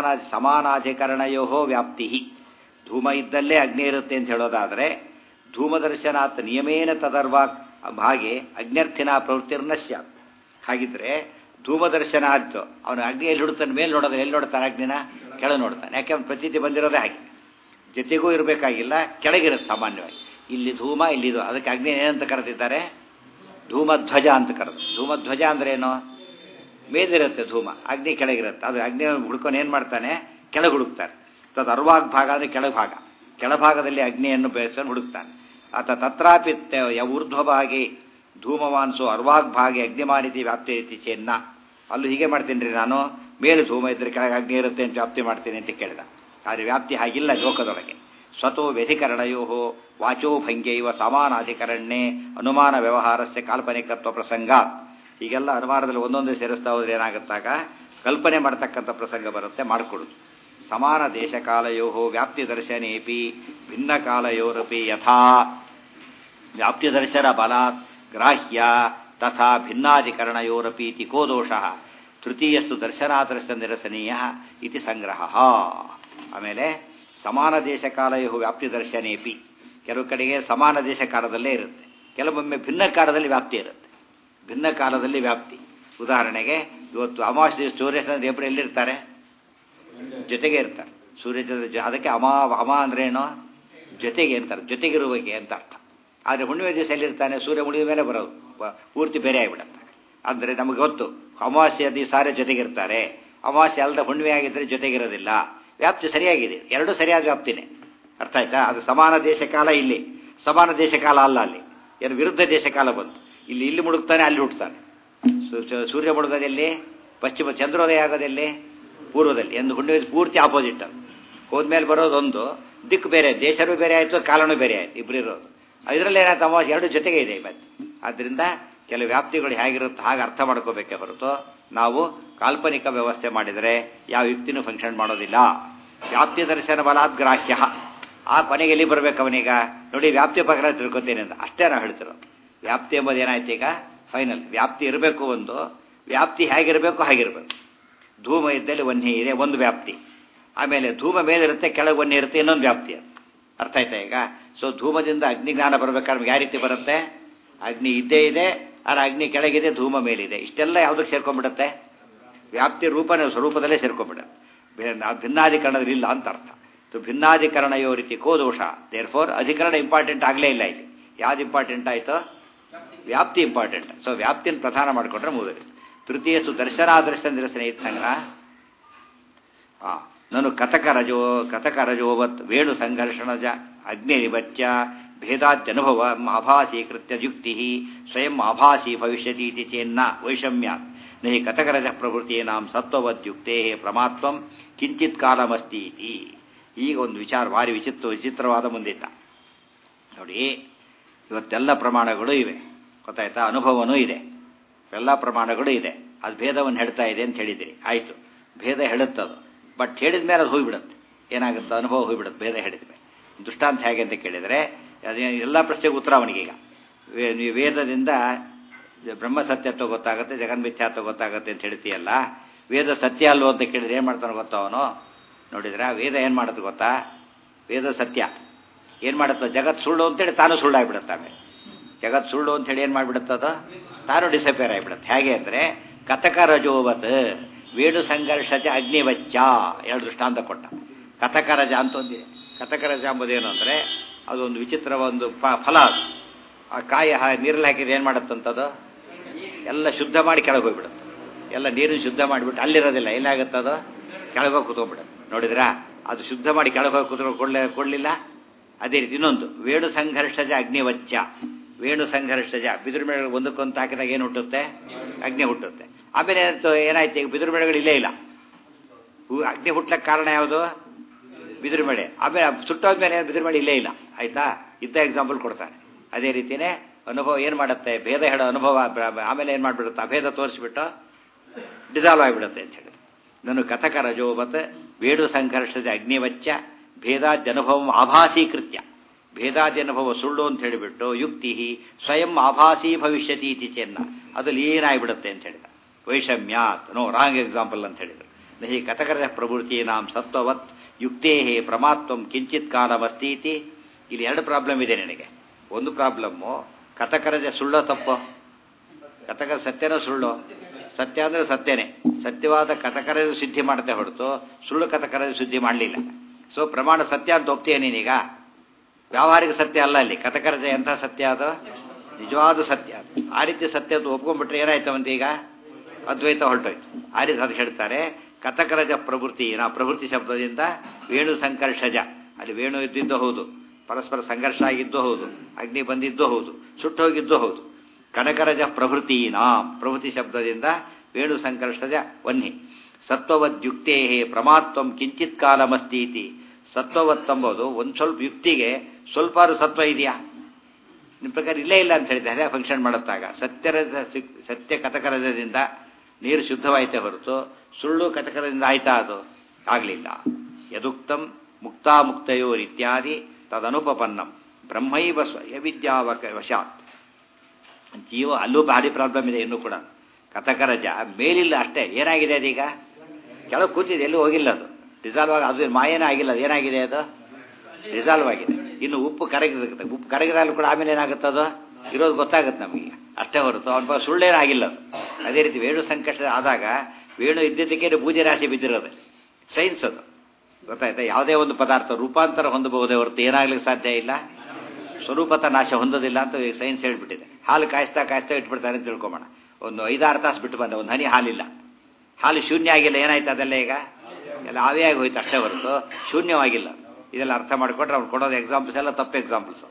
ಸಮಾನಾಧಿಕರಣಯೋ ವ್ಯಾಪ್ತಿ, ಧೂಮ ಇದ್ದಲ್ಲೇ ಅಗ್ನಿ ಇರುತ್ತೆ ಅಂತ ಹೇಳೋದಾದರೆ ಧೂಮದರ್ಶನಾತ್ ನಿಯಮೇನ ತದರ್ವಾಗ್ ಭಾಗೆ ಅಗ್ನ್ಯರ್ಥಿನ ಪ್ರವೃತ್ತಿರ್ನ ಸ್ಯಾತ್. ಹಾಗಿದ್ರೆ ಧೂಮದರ್ಶನ ಆಯ್ತು, ಅವನು ಅಗ್ನಿ ಎಲ್ಲಿ ಹುಡುಕ್ತಾನೆ? ಮೇಲೆ ನೋಡೋದು. ಎಲ್ಲಿ ನೋಡ್ತಾನೆ? ಅಗ್ನಿನ ಕೆಳಗೆ ನೋಡ್ತಾನೆ. ಯಾಕೆ ಅವನು ಪ್ರತೀತಿ ಬಂದಿರೋದೇ ಹಾಗೆ. ಜೊತೆಗೂ ಇರಬೇಕಾಗಿಲ್ಲ, ಕೆಳಗಿರುತ್ತೆ ಸಾಮಾನ್ಯವಾಗಿ. ಇಲ್ಲಿ ಧೂಮ, ಇಲ್ಲಿದು. ಅದಕ್ಕೆ ಅಗ್ನಿ ಏನಂತ ಕರೆದಿದ್ದಾರೆ? ಧೂಮಧ್ವಜ ಅಂತ ಕರೆದು. ಧೂಮಧ್ವಜ ಅಂದ್ರೆ ಏನು? ಮೇಲಿರುತ್ತೆ ಧೂಮ, ಅಗ್ನಿ ಕೆಳಗಿರುತ್ತೆ. ಅದು ಅಗ್ನಿ ಹುಡ್ಕೊಂಡು ಏನು ಮಾಡ್ತಾನೆ? ಕೆಳಗೆ ಹುಡುಕ್ತಾನೆ. ತದ್ ಅರ್ವಾಗ್ ಭಾಗ ಅಂದರೆ ಕೆಳಭಾಗ, ಕೆಳಭಾಗದಲ್ಲಿ ಅಗ್ನಿಯನ್ನು ಬೇಯಿಸಲು ಹುಡುಕ್ತಾನೆ. ಆತ ತತ್ರಾಪಿ ಊರ್ಧ್ವಭಾಗಿ ಧೂಮವಾನ್ಸು ಅರ್ವಾಗ್ ಭಾಗಿ ಅಗ್ನಿಮಾನಿತಿ ವ್ಯಾಪ್ತಿ ರೀತಿ ಚೆನ್ನ. ಅಲ್ಲೂ ಹೀಗೆ ಮಾಡ್ತೀನಿ ರೀ ನಾನು, ಮೇಲೆ ಧೂಮ ಇದ್ದರೆ ಕೆಳಗೆ ಅಗ್ನಿ ಇರುತ್ತೆ ಅಂತ ವ್ಯಾಪ್ತಿ ಮಾಡ್ತೀನಿ ಅಂತ ಕೇಳಿದ. ಆದರೆ ವ್ಯಾಪ್ತಿ ಹಾಗಿಲ್ಲ ಲೋಕದೊಳಗೆ. ಸ್ವತೋ ವ್ಯಧಿಕರಣಯೋ ವಾಚೋ ಭಂಗ್ಯೈವ ಸಮಾನಾಧಿಕರಣ್ಯೇ ಅನುಮಾನ ವ್ಯವಹಾರಸ್ಯ ಕಾಲ್ಪನಿಕತ್ವ ಪ್ರಸಂಗ. ಹೀಗೆಲ್ಲ ಅನುಮಾನದಲ್ಲಿ ಒಂದೊಂದು ಸೇರಿಸ್ತಾ ಹೋದ್ರೆ ಏನಾಗುತ್ತಾಗ ಕಲ್ಪನೆ ಮಾಡ್ತಕ್ಕಂಥ ಪ್ರಸಂಗ ಬರುತ್ತೆ, ಮಾಡಿಕೊಡುದು. ಸಮಾನ ದೇಶಕಾಲಯೋ ವ್ಯಾಪ್ತಿ ದರ್ಶನೇಪಿ ಭಿನ್ನ ಕಾಲಯೋರಪಿ ಯಥಾ ವ್ಯಾಪ್ತಿ ದರ್ಶನ ಬಲಾತ್ ಗ್ರಾಹ್ಯ ತಥಾ ಭಿನ್ನಾಧಿಕರಣಯೋರಪೀತಿ ಕೋ ದೋಷಃ ತೃತೀಯಸ್ತು ದರ್ಶನಾದರ್ಶ ನಿರಸನೀಯ ಇತಿ ಸಂಗ್ರಹ. ಆಮೇಲೆ ಸಮಾನ ದೇಶಕಾಲಯೋ ವ್ಯಾಪ್ತಿ ದರ್ಶನೇಪಿ, ಕೆಲವು ಕಡೆಗೆ ಸಮಾನ ದೇಶ ಕಾಲದಲ್ಲೇ ಇರುತ್ತೆ, ಕೆಲವೊಮ್ಮೆ ಭಿನ್ನ ಕಾಲದಲ್ಲಿ ವ್ಯಾಪ್ತಿ ಇರುತ್ತೆ. ಭಿನ್ನ ಕಾಲದಲ್ಲಿ ವ್ಯಾಪ್ತಿ. ಉದಾಹರಣೆಗೆ ಇವತ್ತು ಅಮಾವಾಸ್ಯೆ ಸೂರ್ಯಚಂದ್ರ ಇಬ್ಬರು ಎಲ್ಲಿರ್ತಾರೆ? ಜೊತೆಗೆ ಇರ್ತಾರೆ. ಸೂರ್ಯಚಂದ್ರ ಅದಕ್ಕೆ ಅಮ ಅಂದ್ರೇನು? ಜೊತೆಗೆ ಇರ್ತಾರೆ, ಜೊತೆಗಿರುವಿಕೆ ಅಂತ ಅರ್ಥ. ಆದರೆ ಹುಣ್ಣಿಮೆ ದಿವಸ ಎಲ್ಲಿರ್ತಾನೆ? ಸೂರ್ಯ ಮುಡಿದ ಮೇಲೆ ಬರೋದು, ಪೂರ್ತಿ ಬೇರೆ ಆಗಿಬಿಡುತ್ತೆ. ಅಂದರೆ ನಮಗೆ ಗೊತ್ತು ಅಮಾವಾಸ್ಯೆ ದಿವಸ ಜೊತೆಗಿರ್ತಾರೆ, ಅಮಾವಾಸ್ಯೆ ಅಲ್ಲದ ಹುಣ್ಣಿಮೆ ಆಗಿದ್ದರೆ ಜೊತೆಗಿರೋದಿಲ್ಲ. ವ್ಯಾಪ್ತಿ ಸರಿಯಾಗಿದೆ, ಎರಡೂ ಸರಿಯಾದ ವ್ಯಾಪ್ತಿನೇ. ಅರ್ಥ ಆಯ್ತಾ? ಅದು ಸಮಾನ ದೇಶಕಾಲ, ಇಲ್ಲಿ ಸಮಾನ ದೇಶಕಾಲ ಅಲ್ಲ. ಅಲ್ಲಿ ಏನು ವಿರುದ್ಧ ದೇಶಕಾಲ ಬಂತು. ಇಲ್ಲಿ ಮುಡುಕ್ತಾನೆ, ಅಲ್ಲಿ ಹುಟ್ಟುತ್ತಾನೆ. ಸೂರ್ಯ ಮುಳುಗೋದೆಲ್ಲಿ? ಪಶ್ಚಿಮ. ಚಂದ್ರೋದಯ ಆಗೋದೆಲ್ಲಿ? ಪೂರ್ವದಲ್ಲಿ. ಎಂದು ಹುಣ್ಣಿಮೆ ಪೂರ್ತಿ ಆಪೋಸಿಟ್. ಅದು ಹೋದ್ಮೇಲೆ ಬರೋದೊಂದು ದಿಕ್ಕು ಬೇರೆ, ದೇಶನೂ ಬೇರೆ ಆಯಿತು, ಕಾಲನೂ ಬೇರೆ ಆಯಿತು, ಇಬ್ಬರು ಇರೋದು. ಇದರಲ್ಲಿ ಏನಾಯ್ತು? ಅಮಾವಾಸ್ಯೆ ಎರಡು ಜೊತೆಗೆ ಇದೆ ಇವತ್ತು. ಆದ್ದರಿಂದ ಕೆಲವು ವ್ಯಾಪ್ತಿಗಳು ಹೇಗಿರುತ್ತೋ ಹಾಗೆ ಅರ್ಥ ಮಾಡ್ಕೋಬೇಕೇ ಹೊರತು ನಾವು ಕಾಲ್ಪನಿಕ ವ್ಯವಸ್ಥೆ ಮಾಡಿದರೆ ಯಾವ ಯುಕ್ತಿನೂ ಫಂಕ್ಷನ್ ಮಾಡೋದಿಲ್ಲ. ವ್ಯಾಪ್ತಿ ದರ್ಶನ ಬಲಾತ್ ಗ್ರಾಹ್ಯ. ಆ ಕೊನೆಗೆ ಎಲ್ಲಿ ಬರಬೇಕು ಅವನೀಗ? ನೋಡಿ, ವ್ಯಾಪ್ತಿ ಪ್ರಕಾರ ತಿಳ್ಕೊತೇನೆ ಅಂತ ಅಷ್ಟೇ ನಾವು ಹೇಳ್ತಿರೋದು. ವ್ಯಾಪ್ತಿ ಎಂಬುದು ಏನಾಯ್ತು ಈಗ? ಫೈನಲ್ ವ್ಯಾಪ್ತಿ ಇರಬೇಕು. ಒಂದು ವ್ಯಾಪ್ತಿ ಹೇಗಿರಬೇಕು ಹಾಗಿರಬೇಕು. ಧೂಮ ಇದ್ದಲ್ಲಿ ವನ್ಹಿ ಇದೆ, ಒಂದು ವ್ಯಾಪ್ತಿ. ಆಮೇಲೆ ಧೂಮ ಮೇಲಿರುತ್ತೆ, ಕೆಳಗೆ ವನ್ಹಿ ಇರುತ್ತೆ, ಇನ್ನೊಂದು ವ್ಯಾಪ್ತಿ. ಅದು ಅರ್ಥ ಆಯ್ತಾ ಈಗ? ಸೊ ಧೂಮದಿಂದ ಅಗ್ನಿಜ್ಞಾನ ಬರಬೇಕಾದ್ರೆ ನಮ್ಗೆ ಯಾವ ರೀತಿ ಬರುತ್ತೆ? ಅಗ್ನಿ ಇದ್ದೇ ಇದೆ, ಆದರೆ ಅಗ್ನಿ ಕೆಳಗಿದೆ, ಧೂಮ ಮೇಲಿದೆ. ಇಷ್ಟೆಲ್ಲ ಯಾವುದಕ್ಕೆ ಸೇರ್ಕೊಂಡ್ಬಿಡುತ್ತೆ? ವ್ಯಾಪ್ತಿ ರೂಪನೇ ಸ್ವರೂಪದಲ್ಲೇ ಸೇರ್ಕೊಂಡ್ಬಿಡುತ್ತೆ. ಭಿನ್ನಾಧಿಕರಣದಲ್ಲಿ ಇಲ್ಲ ಅಂತ ಅರ್ಥ. ಭಿನ್ನಾಧಿಕರಣಯೋ ರೀತಿ ಕೋ ದೋಷ. ದೇರ್ ಫೋರ್ ಅಧಿಕರಣ ಇಂಪಾರ್ಟೆಂಟ್ ಆಗಲೇ ಇಲ್ಲ ಇಲ್ಲಿ. ಯಾವ್ದು ಇಂಪಾರ್ಟೆಂಟ್ ಆಯಿತು? ವ್ಯಾಪ್ತಿ ಇಂಪಾರ್ಟೆಂಟ್. ಸೊ ವ್ಯಾಪ್ತಿಯನ್ನು ಪ್ರಧಾನ ಮಾಡಿಕೊಂಡ್ರೆ ಮುಗಿದು. ತೃತೀಯಸ್ತು ದರ್ಶನಾದರ್ಶ ನಿರಸನೆ ಇದ್ದಂಗ ನಾನು ಕಥಕರಜೋವತ್ ವೇಣು ಸಂಘರ್ಷಣಜ ಅಗ್ನಿರಿವಚ್ಚ ಭೇದಾತ್ಯನುಭವ ಆಭಾಸೀಕೃತ್ಯ ಯುಕ್ತಿ ಸ್ವಯಂ ಆಭಾಸಿ ಭವಿಷ್ಯತಿ ಇತಿ ಚೇನ್ನ ವೈಷಮ್ಯಾತ್ ನಹಿ ಕಥಕರಜ ಪ್ರವೃತ್ತೀನಾಂ ಸತ್ವವದ್ಯುಕ್ತೇ ಪ್ರಮಾತ್ವಂ ಕಿಂಚಿತ್ ಕಾಲಮಸ್ತಿ ಇತಿ. ಈಗ ಒಂದು ವಿಚಾರ ಭಾರಿ ವಿಚಿತ್ರವಾದ ಮುಂದಿಟ್ಟ ನೋಡಿ. ಇವತ್ತೆಲ್ಲ ಪ್ರಮಾಣಗಳು ಇವೆ, ಗೊತ್ತಾಯ್ತಾ? ಅನುಭವನೂ ಇದೆ, ಎಲ್ಲ ಪ್ರಮಾಣಗಳು ಇದೆ. ಅದು ಭೇದವನ್ನು ಹೇಳ್ತಾ ಇದೆ ಅಂತ ಹೇಳಿದಿರಿ, ಆಯಿತು. ಭೇದ ಹೇಳುತ್ತದು, ಬಟ್ ಹೇಳಿದ ಮೇಲೆ ಅದು ಹೋಗಿಬಿಡುತ್ತೆ. ಏನಾಗುತ್ತೆ? ಅನುಭವ ಹೋಗಿಬಿಡುತ್ತೆ ಭೇದ ಹೇಳಿದ ಮೇಲೆ. ದೃಷ್ಟಾಂತ ಹೇಗೆ ಅಂತ ಕೇಳಿದರೆ ಎಲ್ಲ ಪ್ರಶ್ನೆಗೆ ಉತ್ತರ ಅವನಿಗೀಗ. ನೀವು ವೇದದಿಂದ ಬ್ರಹ್ಮ ಸತ್ಯತ್ವ ಗೊತ್ತಾಗುತ್ತೆ, ಜಗನ್ಮಿಥ್ಯಾತ್ವ ಗೊತ್ತಾಗುತ್ತೆ ಅಂತ ಹೇಳ್ತೀಯಲ್ಲ, ವೇದ ಸತ್ಯ ಅಲ್ವೋ ಅಂತ ಕೇಳಿದ್ರೆ ಏನು ಮಾಡ್ತಾನೆ ಗೊತ್ತಾ ಅವನು? ನೋಡಿದ್ರೆ ವೇದ ಏನು ಮಾಡುತ್ತೆ ಗೊತ್ತಾ? ವೇದ ಸತ್ಯ ಏನು ಮಾಡುತ್ತೆ? ಜಗತ್ ಸುಳ್ಳು ಅಂತೇಳಿ ತಾನು ಸುಳ್ಳಾಗ್ಬಿಡುತ್ತೆ. ಆಮೇಲೆ ಜಗತ್ ಸುಳ್ಳು ಅಂತೇಳಿ ಏನು ಮಾಡಿಬಿಡುತ್ತದ? ತಾನು ಡಿಸಪೇರ್ ಆಗಿಬಿಡುತ್ತೆ. ಹೇಗೆ ಅಂದರೆ ಕಥಕ ರಜೋವತ್ ವೇಣು ಸಂಘರ್ಷಜ ಅಗ್ನಿವಚ್ಚ ಎರಡು ದೃಷ್ಟಾಂತ ಕೊಟ್ಟ. ಕಥಕ ರಜ ಅಂತ ಒಂದಿದೆ. ಕಥಕ ರಜ ಎಂಬುದೇನು ಅಂದರೆ ಅದೊಂದು ವಿಚಿತ್ರ ಒಂದು ಫಲ. ಅದು ಆ ಕಾಯಿ ನೀರಲ್ಲಿ ಹಾಕಿದ್ರೆ ಏನು ಮಾಡುತ್ತಂಥದ್ದು ಎಲ್ಲ ಶುದ್ಧ ಮಾಡಿ ಕೆಳಗೆ ಹೋಗ್ಬಿಡುತ್ತೆ. ಎಲ್ಲ ನೀರನ್ನು ಶುದ್ಧ ಮಾಡಿಬಿಟ್ಟು ಅಲ್ಲಿರೋದಿಲ್ಲ, ಏನಾಗುತ್ತದು ಕೆಳಗೆ ಹೋಗಿ ಕೂತ್ಕೊಂಡ್ಬಿಡುತ್ತೆ. ನೋಡಿದ್ರಾ, ಅದು ಶುದ್ಧ ಮಾಡಿ ಕೆಳಗೆ ಹೋಗಿ ಕೂತ್ಕೊಂಡು ಕೊಡಲಿಲ್ಲ. ಅದೇ ರೀತಿ ಇನ್ನೊಂದು ವೇಣು ಸಂಘರ್ಷಜ ಅಗ್ನಿವಚ್ಚ. ವೇಣು ಸಂಘರ್ಷಜ ಬಿದಿರು ಮೇಳಗಳು ಒಂದಕ್ಕೊಂದು ಹಾಕಿದಾಗ ಏನು ಹುಟ್ಟುತ್ತೆ? ಅಗ್ನಿ ಹುಟ್ಟುತ್ತೆ. ಆಮೇಲೆ ಏನಾಯ್ತು, ಈಗ ಬಿದಿರು ಮೇಳಗಳು ಇಲ್ಲೇ ಇಲ್ಲ. ಅಗ್ನಿ ಹುಟ್ಟಕ್ಕೆ ಕಾರಣ ಯಾವುದು? ಬಿದಿರು ಮೇಳೆ. ಆಮೇಲೆ ಸುಟ್ಟೋದ್ಮೇಲೆ ಬಿದಿರು ಮೇಳೆ ಇಲ್ಲೇ ಇಲ್ಲ. ಆಯ್ತಾ? ಇದ್ದ ಎಕ್ಸಾಂಪಲ್ ಕೊಡ್ತಾನೆ. ಅದೇ ರೀತಿಯೇ ಅನುಭವ ಏನು ಮಾಡುತ್ತೆ? ಭೇದ ಹೇಳೋ ಅನುಭವ ಆಮೇಲೆ ಏನು ಮಾಡಿಬಿಡುತ್ತೆ? ಅಭೇದ ತೋರಿಸ್ಬಿಟ್ಟು ಡಿಸಾಲ್ವ್ ಆಗಿಬಿಡುತ್ತೆ ಅಂತ ಹೇಳಿ. ನಾನು ಕಥಕ ರಜೋವತ್ ವೇಣು ಸಂಘರ್ಷದ ಅಗ್ನಿವಚ್ಚ ಭೇದಾದ್ಯನುಭವ ಆಭಾಸೀಕೃತ್ಯ. ಭೇದಾದ್ಯನುಭವ ಸುಳ್ಳು ಅಂತ ಹೇಳಿಬಿಟ್ಟು ಯುಕ್ತಿ ಸ್ವಯಂ ಆಭಾಸೀ ಭವಿಷ್ಯತಿ ಇತಿ ಚೆನ್ನ, ಅದು ಲೀನಾಗಿಬಿಡುತ್ತೆ ಅಂತ ಹೇಳಿದ. ವೈಷಮ್ಯಾತ್ ರಾಂಗ್ ಎಕ್ಸಾಂಪಲ್ ಅಂತ ಹೇಳಿದರು. ನಹಿ ಕಥಕರ ಪ್ರವೃತ್ತಿ ನಾಂ ಸತ್ವವತ್ ಯುಕ್ತೇ ಪ್ರಮಾತ್ವಂ ಕಿಂಚಿತ್ ಕಾಲಮಸ್ತೀತಿ. ಇಲ್ಲಿ ಎರಡು ಪ್ರಾಬ್ಲಮ್ ಇದೆ ನಿನಗೆ. ಒಂದು ಪ್ರಾಬ್ಲಮ್ಮು ಕಥಕರಜ ಸುಳ್ಳೋ ತಪ್ಪೋ? ಕಥಕರ ಸತ್ಯನೋ ಸುಳ್ಳು? ಸತ್ಯ ಅಂದರೆ ಸತ್ಯನೇ. ಸತ್ಯವಾದ ಕಥಕರಜ ಸಿದ್ಧಿ ಮಾಡುತ್ತೆ ಹೊರತು ಸುಳ್ಳು ಕಥಕರಜ ಸಿದ್ಧಿ ಮಾಡಲಿಲ್ಲ. ಸೊ ಪ್ರಮಾಣ ಸತ್ಯ ಅಂತ ಒಪ್ತೀಯ ನೀನೀಗ. ವ್ಯಾವಹಾರಿಕ ಸತ್ಯ ಅಲ್ಲ ಅಲ್ಲಿ. ಕಥಕರಜ ಎಂಥ ಸತ್ಯ? ಅದು ನಿಜವಾದ ಸತ್ಯ. ಆ ರೀತಿ ಸತ್ಯ ಅದು ಒಪ್ಕೊಂಡ್ಬಿಟ್ರೆ ಏನಾಯ್ತವಂತ ಈಗ ಅದ್ವೈತ ಹೊರಟೋಯ್ತು. ಆ ರೀತಿ ಅದು ಹೇಳ್ತಾರೆ. ಕಥಕರಜ ಪ್ರವೃತ್ತಿ, ಪ್ರವೃತ್ತಿ ಶಬ್ದದಿಂದ ವೇಣು ಸಂಕರ್ಷಜ, ಅಲ್ಲಿ ವೇಣು ಇದ್ದಿದ್ದು ಹೌದು, ಪರಸ್ಪರ ಸಂಘರ್ಷ ಆಗಿದ್ದು ಹೌದು, ಅಗ್ನಿ ಬಂದಿದ್ದು ಹೌದು, ಸುಟ್ಟೋಗಿದ್ದು ಹೌದು. ಕನಕರಜ ಪ್ರವೃತ್ತಿ ಪ್ರವೃತ್ತಿ ಶಬ್ದದಿಂದ ವೇಣು ಸಂಕರ್ಷಜ ವನ್ಹಿ. ಸತ್ವವದ್ಯುಕ್ತೇ ಪ್ರಮಾತ್ವಂ ಕಿಂಚಿತ್ ಕಾಲಮಸ್ತೀತಿ. ಸತ್ವವತ್ತಂಬೋದು ಒಂದು ಸ್ವಲ್ಪ ಯುಕ್ತಿಗೆ ಸ್ವಲ್ಪ ಸತ್ವ ಇದೆಯಾ? ನಿಮ್ಮ ಪ್ರಕಾರ ಇಲ್ಲೇ ಇಲ್ಲ ಅಂತ ಹೇಳಿದೆ. ಅದೇ ಫಂಕ್ಷನ್ ಮಾಡುತ್ತಾಗ ಸತ್ಯ ಕಥಕರಜದಿಂದ ನೀರು ಶುದ್ಧವಾಯಿತೇ ಹೊರತು ಸುಳ್ಳು ಕಥಕರದಿಂದ ಆಯ್ತಾ? ಅದು ಆಗಲಿಲ್ಲ. ಯದುಕ್ತಂ ಮುಕ್ತಾಮುಕ್ತಯೋರಿತ್ಯಾದಿ ತದನುಪಪನ್ನಂ ಬ್ರಹ್ಮೈವ ವಿದ್ಯಾವಶಾತ್. ಜೀವ ಅಲ್ಲೂ ಭಾರಿ ಪ್ರಾಬ್ಲಮ್ ಇದೆ ಇನ್ನೂ ಕೂಡ. ಕಥಕರಜ ಮೇಲಿಲ್ಲ ಅಷ್ಟೇ. ಏನಾಗಿದೆ ಅದೀಗ? ಕೆಳಗೆ ಕೂತಿದೆ, ಎಲ್ಲೂ ಹೋಗಿಲ್ಲ. ಅದು ಡಿಸಾಲ್ವ್ ಆಗಿ, ಅದು ಮಾಯನೇ ಆಗಿಲ್ಲ. ಅದು ಏನಾಗಿದೆ? ಅದು ಡಿಸಾಲ್ವ್ ಆಗಿದೆ. ಇನ್ನು ಉಪ್ಪು ಕರಗಿರುತ್ತೆ. ಉಪ್ಪು ಕರಗಿದಾಗಲೂ ಕೂಡ ಆಮೇಲೆ ಏನಾಗುತ್ತೆ? ಅದು ಇರೋದು ಗೊತ್ತಾಗುತ್ತೆ ನಮಗೆ ಅಷ್ಟೇ ಹೊರತು ಅವನ ಸುಳ್ಳೇನಾಗಿಲ್ಲ. ಅದು ಅದೇ ರೀತಿ ವೇಣು ಸಂಕಟ ಆದಾಗ ವೇಣು ಇದ್ದಿದ್ದಕ್ಕೆ ಬೂದಿ ರಾಶಿ ಬಿದ್ದಿರೋದು ಸೈನ್ಸ್. ಅದು ಗೊತ್ತಾಯ್ತಾ? ಯಾವುದೇ ಒಂದು ಪದಾರ್ಥ ರೂಪಾಂತರ ಹೊಂದಬಹುದೇ ಹೊರತು ಏನಾಗ್ಲಿಕ್ಕೆ ಸಾಧ್ಯ ಇಲ್ಲ, ಸ್ವರೂಪತ ನಾಶ ಹೊಂದೋದಿಲ್ಲ ಅಂತ ಸೈನ್ಸ್ ಹೇಳ್ಬಿಟ್ಟಿದೆ. ಹಾಲು ಕಾಯಿಸ್ತಾ ಕಾಯಿಸ್ತಾ ಇಟ್ಬಿಡ್ತಾರೆ ಅಂತ ತಿಳ್ಕೊಂಬೋಣ. ಒಂದು 5-6 ತಾಸು ಬಿಟ್ಟು ಬಂದ, ಒಂದು ಹನಿ ಹಾಲಿಲ್ಲ, ಹಾಲು ಶೂನ್ಯ ಆಗಿಲ್ಲ. ಏನಾಯ್ತು? ಅದೆಲ್ಲ ಈಗ ಎಲ್ಲ ಆವಿಯಾಗಿ ಹೋಯ್ತು ಅಷ್ಟೇ ಹೊರತು ಶೂನ್ಯವಾಗಿಲ್ಲ. ಇದೆಲ್ಲ ಅರ್ಥ ಮಾಡಿಕೊಂಡ್ರೆ ಅವ್ನು ಕೊಡೋದು ಎಕ್ಸಾಂಪಲ್ಸ್ ಎಲ್ಲ ತಪ್ಪು ಎಕ್ಸಾಂಪಲ್ಸ್.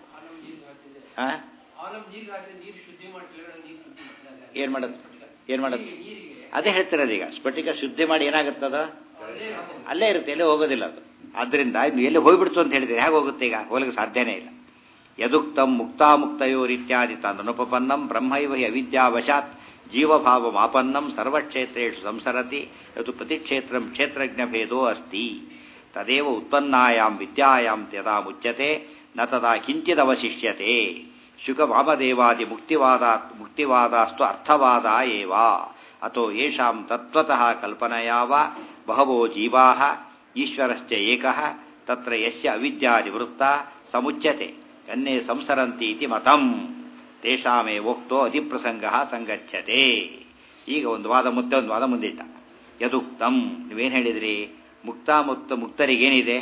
ಏನು ಮಾಡೋದು? ಅದೇ ಹೇಳ್ತಿರೋದು. ಈಗ ಸ್ಫಟಿಕ ಶುದ್ಧಿ ಮಾಡಿ ಏನಾಗುತ್ತದ? ಅಲ್ಲೇ ಇರುತ್ತೆ, ಎಲ್ಲೇ ಹೋಗೋದಿಲ್ಲ ಅದು. ಆದ್ದರಿಂದ ಇದು ಎಲ್ಲಿ ಹೋಗ್ಬಿಡ್ತು ಅಂತ ಹೇಳಿದ್ರೆ ಹೇಗೆ ಹೋಗುತ್ತೆ? ಈಗ ಹೋಗಲಿಕ್ಕೆ ಸಾಧ್ಯನೇ ಇಲ್ಲ. ಯದುಕ್ತಂ ಮುಕ್ತಾಮುಕ್ತಯೋರಿತ್ಯಾದಿ ತದನುಪಪನ್ನಂ ಬ್ರಹ್ಮೈವ ಹಿ ಅವಿದ್ಯಾವಶಾತ್ ಜೀವಭಾವಮಾಪನ್ನಂ ಸರ್ವಕ್ಷೇತ್ರೇಷು ಸಂಸರತಿ ಯತು ಪ್ರತಿಕ್ಷೇತ್ರಂ ಕ್ಷೇತ್ರಜ್ಞಭೇದೋ ಅಸ್ತಿ ತದೇವ ಉತ್ಪನ್ನಾಯಾಂ ವಿದ್ಯಾಯಾಂ ಯದಾ ಮುಚ್ಯತೆ ನ ತದಾ ಕಿಂಚಿದವಶಿಷ್ಯತೆ. ಶುಕವಾಮದೇವಾದಿ ಮುಕ್ತಿವಾದಾಸ್ತು ಅರ್ಥವಾದ ಏವ ಅತೋ ಯೇಷಾಂ ತತ್ವತಃ ಕಲ್ಪನೆಯಾವ ಬಹವೋ ಜೀವಾಃ ಈಶ್ವರಶ್ಚ ಏಕಃ ತತ್ರ ಯಸ್ಯ ಅವಿದ್ಯಾ ನಿವೃತ್ತ ಸಮುಚ್ಯತೆ ಅನ್ನೇ ಸಂಸರಂತಿ ಇತಿ ಮತಂ ತೇಷಾಮೇ ವಕ್ತೋ ಅಧಿಪ್ರಸಂಗ ಸಂಗಚ್ಯತೆ. ಈಗ ಒಂದು ವಾದ ಮುಂದಿಟ್ಟ. ಯದುಕ್ತಂ, ನೀವೇನು ಹೇಳಿದ್ರಿ? ಮುಕ್ತರಿಗೇನಿದೆ?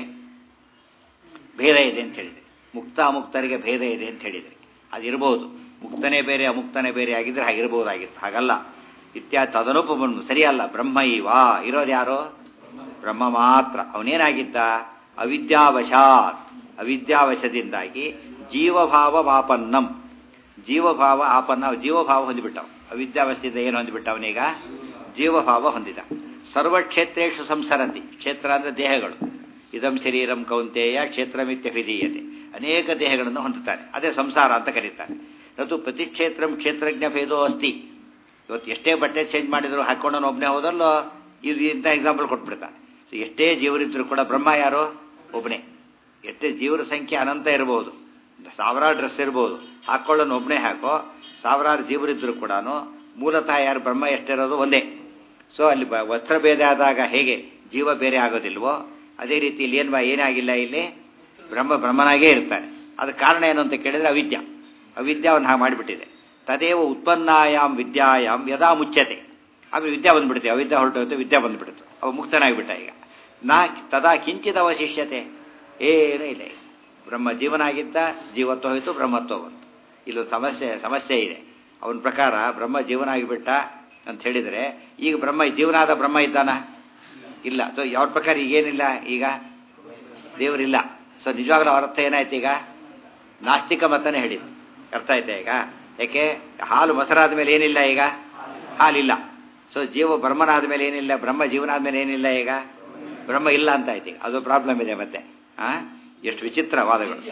ಭೇದ ಇದೆ ಅಂತ ಹೇಳಿದ್ರಿ. ಮುಕ್ತಾಮುಕ್ತರಿಗೆ ಭೇದ ಇದೆ ಅಂತ ಹೇಳಿದ್ರಿ. ಅದಿರ್ಬೋದು. ಮುಕ್ತನೇ ಬೇರೆ ಅಮುಕ್ತನೇ ಬೇರೆ ಆಗಿದ್ರೆ ಹಾಗಿರ್ಬೋದಾಗಿತ್ತು. ಹಾಗಲ್ಲ. ತದನುಪಮನ್ನು ಸರಿಯಲ್ಲ. ಬ್ರಹ್ಮೈವ ಇರೋದು ಯಾರು? ಬ್ರಹ್ಮ ಮಾತ್ರ. ಅವನೇನಾಗಿದ್ದ? ಅವಿದ್ಯಾವಶಾತ್, ಅವಿದ್ಯಾವಶದಿಂದಾಗಿ ಜೀವಭಾವ ಆಪನ್ನಂ, ಜೀವಭಾವ ಆಪನ್ನ, ಜೀವಭಾವ ಹೊಂದಿಬಿಟ್ಟವ. ಅವಿದ್ಯಾವಸ್ಥೆಯಿಂದ ಏನು ಹೊಂದಿಬಿಟ್ಟವನೀಗ? ಜೀವಭಾವ ಹೊಂದಿದ. ಸರ್ವಕ್ಷೇತ್ರೇಷು ಸಂಸರತಿ, ಕ್ಷೇತ್ರ ಅಂದರೆ ದೇಹಗಳು. ಇದಂ ಶರೀರಂ ಕೌಂತೆಯ ಕ್ಷೇತ್ರಮಿತ್ಯಭಿಧೀಯತೆ, ಅನೇಕ ದೇಹಗಳನ್ನು ಹೊಂದುತ್ತಾರೆ. ಅದೇ ಸಂಸಾರ ಅಂತ ಕರೀತಾರೆ. ಅದು ಪ್ರತಿಕ್ಷೇತ್ರಂ ಕ್ಷೇತ್ರಜ್ಞ ಭೇದೋ ಅಸ್ತಿ. ಇವತ್ತು ಎಷ್ಟೇ ಬಟ್ಟೆ ಚೇಂಜ್ ಮಾಡಿದ್ರು ಹಾಕೊಂಡು ಒಬ್ಬನೇ ಹೋದಲ್ಲೋ ಇದು ಇಂಥ ಎಕ್ಸಾಂಪಲ್ ಕೊಟ್ಬಿಡ್ತಾರೆ. ಸೊ ಎಷ್ಟೇ ಜೀವರಿದ್ರು ಕೂಡ ಬ್ರಹ್ಮ ಯಾರು? ಒಬ್ಬನೇ. ಎಷ್ಟೇ ಜೀವರ ಸಂಖ್ಯೆ ಅನಂತ ಇರಬಹುದು, ಸಾವಿರಾರು ಡ್ರೆಸ್ ಇರ್ಬೋದು, ಹಾಕೊಳ್ಳೋನು ಒಬ್ಬನೇ ಹಾಕೋ. ಸಾವಿರಾರು ಜೀವರಿದ್ರು ಕೂಡ ಮೂಲತಃ ಯಾರು? ಬ್ರಹ್ಮ ಎಷ್ಟಿರೋದು ಒಂದೇ. ಸೊ ಅಲ್ಲಿ ವಸ್ತ್ರ ಭೇದ ಆದಾಗ ಹೇಗೆ ಜೀವ ಬೇರೆ ಆಗೋದಿಲ್ವೋ ಅದೇ ರೀತಿ ಇಲ್ಲಿ ಏನಾಗಿಲ್ಲ, ಇಲ್ಲಿ ಬ್ರಹ್ಮನಾಗೇ ಇರ್ತಾನೆ. ಅದಕ್ಕೆ ಕಾರಣ ಏನು ಅಂತ ಕೇಳಿದ್ರೆ ಅವಿದ್ಯೆ. ಅವಿದ್ಯೆ ಅವನ್ನ ಹಾಗೆ ಮಾಡಿಬಿಟ್ಟಿದೆ. ತದೇವ ಉತ್ಪನ್ನಾಯಾಮ್ ವಿದ್ಯಾಯಾಮ್ ಯದಾ ಮುಚ್ಚತೆ. ಆಮೇಲೆ ವಿದ್ಯಾ ಬಂದ್ಬಿಡುತ್ತೆ, ಅವಿದ್ಯಾ ಹೊರಟೋಯ್ತು, ವಿದ್ಯಾ ಬಂದ್ಬಿಡ್ತು, ಅವ ಮುಕ್ತನಾಗಿಬಿಟ್ಟ. ಈಗ ನಾ ತದಾ ಕಿಂಚಿತ್ ಅವಶಿಷ್ಯತೆ, ಏನೂ ಇಲ್ಲ. ಬ್ರಹ್ಮ ಜೀವನ ಆಗಿದ್ದ, ಜೀವತ್ವ ಹೋಯಿತು, ಬ್ರಹ್ಮತ್ವ ಬಂತು. ಇಲ್ಲೊಂದು ಸಮಸ್ಯೆ ಇದೆ. ಅವನ ಪ್ರಕಾರ ಬ್ರಹ್ಮ ಜೀವನ ಆಗಿಬಿಟ್ಟ ಅಂತ ಹೇಳಿದರೆ, ಈಗ ಬ್ರಹ್ಮ ಜೀವನ ಆದ ಬ್ರಹ್ಮ ಇದ್ದಾನ? ಇಲ್ಲ. ಸೊ ಅವ್ರ ಪ್ರಕಾರ ಈಗೇನಿಲ್ಲ, ಈಗ ದೇವರಿಲ್ಲ. ಸೊ ನಿಜವಾಗ್ಲೂ ಅವ್ರ ಅರ್ಥ ಏನಾಯ್ತು? ಈಗ ನಾಸ್ತಿಕ ಮತನೇ ಹೇಳಿದ್ದು. ಅರ್ಥ ಆಯ್ತಾ ಈಗ? ಯಾಕೆ ಹಾಲು ಮೊಸರಾದ ಮೇಲೆ ಏನಿಲ್ಲ, ಈಗ ಹಾಲಿಲ್ಲ. ಸೊ ಬ್ರಹ್ಮನಾದ ಮೇಲೆ ಏನಿಲ್ಲ, ಬ್ರಹ್ಮ ಜೀವನ ಆದ್ಮೇಲೆ ಏನಿಲ್ಲ, ಈಗ ಬ್ರಹ್ಮ ಇಲ್ಲ ಅಂತ ಆಯ್ತು. ಅದು ಪ್ರಾಬ್ಲಮ್ ಇದೆ ಮತ್ತೆ. ಎಷ್ಟು ವಿಚಿತ್ರ ವಾದಗಳು.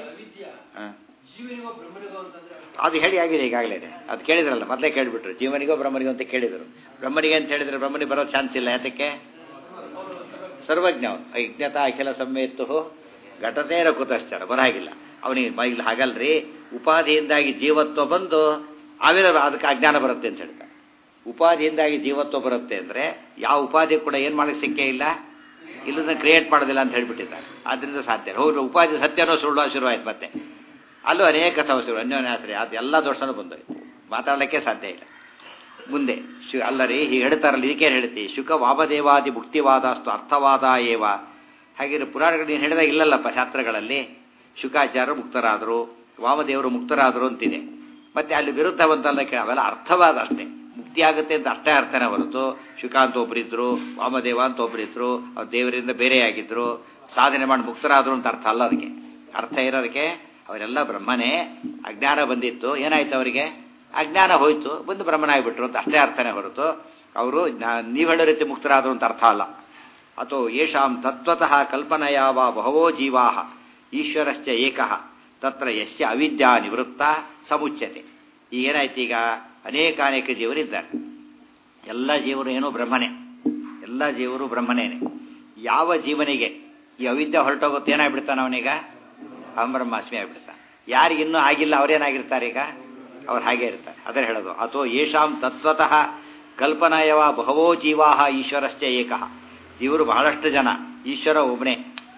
ಅದು ಹೇಳಿ ಆಗಿದೆ ಈಗಾಗಲೇ. ಅದು ಕೇಳಿದ್ರಲ್ಲ, ಮೊದಲೇ ಕೇಳಿಬಿಟ್ರು. ಜೀವನಿಗೋ ಬ್ರಹ್ಮನಿಗೋ ಅಂತ ಕೇಳಿದರು. ಬ್ರಹ್ಮನಿಗೆ ಅಂತ ಹೇಳಿದ್ರೆ ಬ್ರಹ್ಮನಿಗೆ ಬರೋ ಚಾನ್ಸ್ ಇಲ್ಲ. ಯಾತಕ್ಕೆ? ಸರ್ವಜ್ಞ. ಯಜ್ಞತಾ ಅಖಿಲ ಸಮ್ಮೇತ್ತು ಘಟತೇರ ಕುತಶ್ಚರ ಬರಾಗಿಲ್ಲ ಅವನಿಗೆ. ಇಲ್ಲಿ ಹಾಗಲ್ರಿ, ಉಪಾಧಿಯಿಂದಾಗಿ ಜೀವತ್ವ ಬಂದು ಆಮೇಲೆ ಅದಕ್ಕೆ ಅಜ್ಞಾನ ಬರುತ್ತೆ ಅಂತ ಹೇಳ್ತಾರೆ. ಉಪಾಧಿಯಿಂದಾಗಿ ಜೀವತ್ವ ಬರುತ್ತೆ ಅಂದರೆ ಯಾವ ಉಪಾಧಿ ಕೂಡ ಏನು ಮಾಡೋಕ್ಕೆ ಸಿಕ್ಕೇ ಇಲ್ಲ, ಇಲ್ಲದನ್ನ ಕ್ರಿಯೇಟ್ ಮಾಡೋದಿಲ್ಲ ಅಂತ ಹೇಳ್ಬಿಟ್ಟಿದ್ದಾರೆ. ಆದ್ದರಿಂದ ಸಾಧ್ಯ. ಹೌದು, ಉಪಾಧಿ ಸತ್ಯನೋ ಸುಳ್ಳು ಶುರುವಾಯ್ತು. ಮತ್ತೆ ಅಲ್ಲೂ ಅನೇಕ ಸಮಸ್ಯೆಗಳು, ಅನ್ಯೋನ್ಯಾಶ್ರಯ, ಅದು ಎಲ್ಲ ದೋಷನೂ ಬಂದೋಯ್ತು. ಮಾತಾಡಲಿಕ್ಕೆ ಸಾಧ್ಯ ಇಲ್ಲ. ಮುಂದೆ ಅಲ್ಲರಿ ಹೀಗೆ ಹೇಳ್ತಾರಲ್ಲ, ಇದಕ್ಕೇನು ಹೇಳ್ತಿ? ಶುಕ ವಾಮದೇವಾದಿ ಮುಕ್ತಿವಾದಸ್ತು ಅರ್ಥವಾದ ಏವ. ಹಾಗೆ ಪುರಾಣಗಳು ನೀನು ಹೇಳಿದಾಗ ಇಲ್ಲಲ್ಲಪ್ಪ ಶಾಸ್ತ್ರಗಳಲ್ಲಿ. ಶುಕಾಚಾರ್ಯರು ಮುಕ್ತರಾದರು, ವಾಮದೇವರು ಮುಕ್ತರಾದರು ಅಂತಿದೆ. ಮತ್ತೆ ಅಲ್ಲಿ ವಿರುದ್ಧ ಬಂತಲ್ಲ, ಅವೆಲ್ಲ ಅರ್ಥವಾದ ಅಷ್ಟೇ. ಮುಕ್ತಿ ಆಗುತ್ತೆ ಅಂತ ಅಷ್ಟೇ ಅರ್ಥನೇ ಹೊರತು ಶುಕ ಅಂತ ಒಬ್ಬರಿದ್ರು, ವಾಮದೇವ ಅಂತ ಒಬ್ಬರಿದ್ರು, ಅವ್ರು ದೇವರಿಂದ ಬೇರೆಯಾಗಿದ್ರು, ಸಾಧನೆ ಮಾಡಿ ಮುಕ್ತರಾದರು ಅಂತ ಅರ್ಥ ಅಲ್ಲ. ಅದಕ್ಕೆ ಅರ್ಥ ಇರೋದಕ್ಕೆ ಅವರೆಲ್ಲ ಬ್ರಹ್ಮನೇ. ಅಜ್ಞಾನ ಬಂದಿತ್ತು, ಏನಾಯ್ತು ಅವರಿಗೆ? ಅಜ್ಞಾನ ಹೋಯ್ತು, ಬಂದು ಬ್ರಹ್ಮನಾಗಿಬಿಟ್ರು ಅಂತ ಅಷ್ಟೇ ಅರ್ಥನೇ ಹೊರತು ಅವರು ನೀವು ಹೇಳೋ ರೀತಿ ಮುಕ್ತರಾದರು ಅಂತ ಅರ್ಥ ಅಲ್ಲ. ಅಥೋ ಯೇಷಾಂ ತತ್ವತಃ ಕಲ್ಪನೆಯಾವ ಬಹವೋ ಜೀವಾ ಈಶ್ವರಶ್ಚ ಏಕಃ ತತ್ರ ಯಸ್ಯ ಅವಿದ್ಯಾ ನಿವೃತ್ತ ಸಮುಚ್ಯತೆ. ಈಗ ಏನಾಯ್ತು? ಈಗ ಅನೇಕ ಜೀವರಿದ್ದಾರೆ. ಎಲ್ಲ ಜೀವರು ಏನೋ ಬ್ರಹ್ಮನೇ, ಎಲ್ಲ ಜೀವರು ಬ್ರಹ್ಮನೇನೆ. ಯಾವ ಜೀವನಿಗೆ ಈ ಅವಿದ್ಯೆ ಹೊರಟೋಗುತ್ತೆ ಏನಾಗ್ಬಿಡ್ತಾನೆ ಅವನೀಗ? ಅಹಂ ಬ್ರಹ್ಮಾಸ್ಮಿ ಆಗಿಬಿಡ್ತಾನೆ. ಯಾರಿಗೆ ಇನ್ನೂ ಆಗಿಲ್ಲ ಅವ್ರೇನಾಗಿರ್ತಾರೆ? ಈಗ ಅವ್ರು ಹಾಗೆ ಇರ್ತಾರೆ. ಅದರ ಹೇಳೋದು. ಅಥೋ ಯೇಷಾಂ ತತ್ವತಃ ಕಲ್ಪನಾಯವ ಬಹವೋ ಜೀವಾ ಈಶ್ವರಶ್ಚ ಏಕಃ. ಜೀವರು ಬಹಳಷ್ಟು ಜನ, ಈಶ್ವರ ಒಬ್ಬನೇ.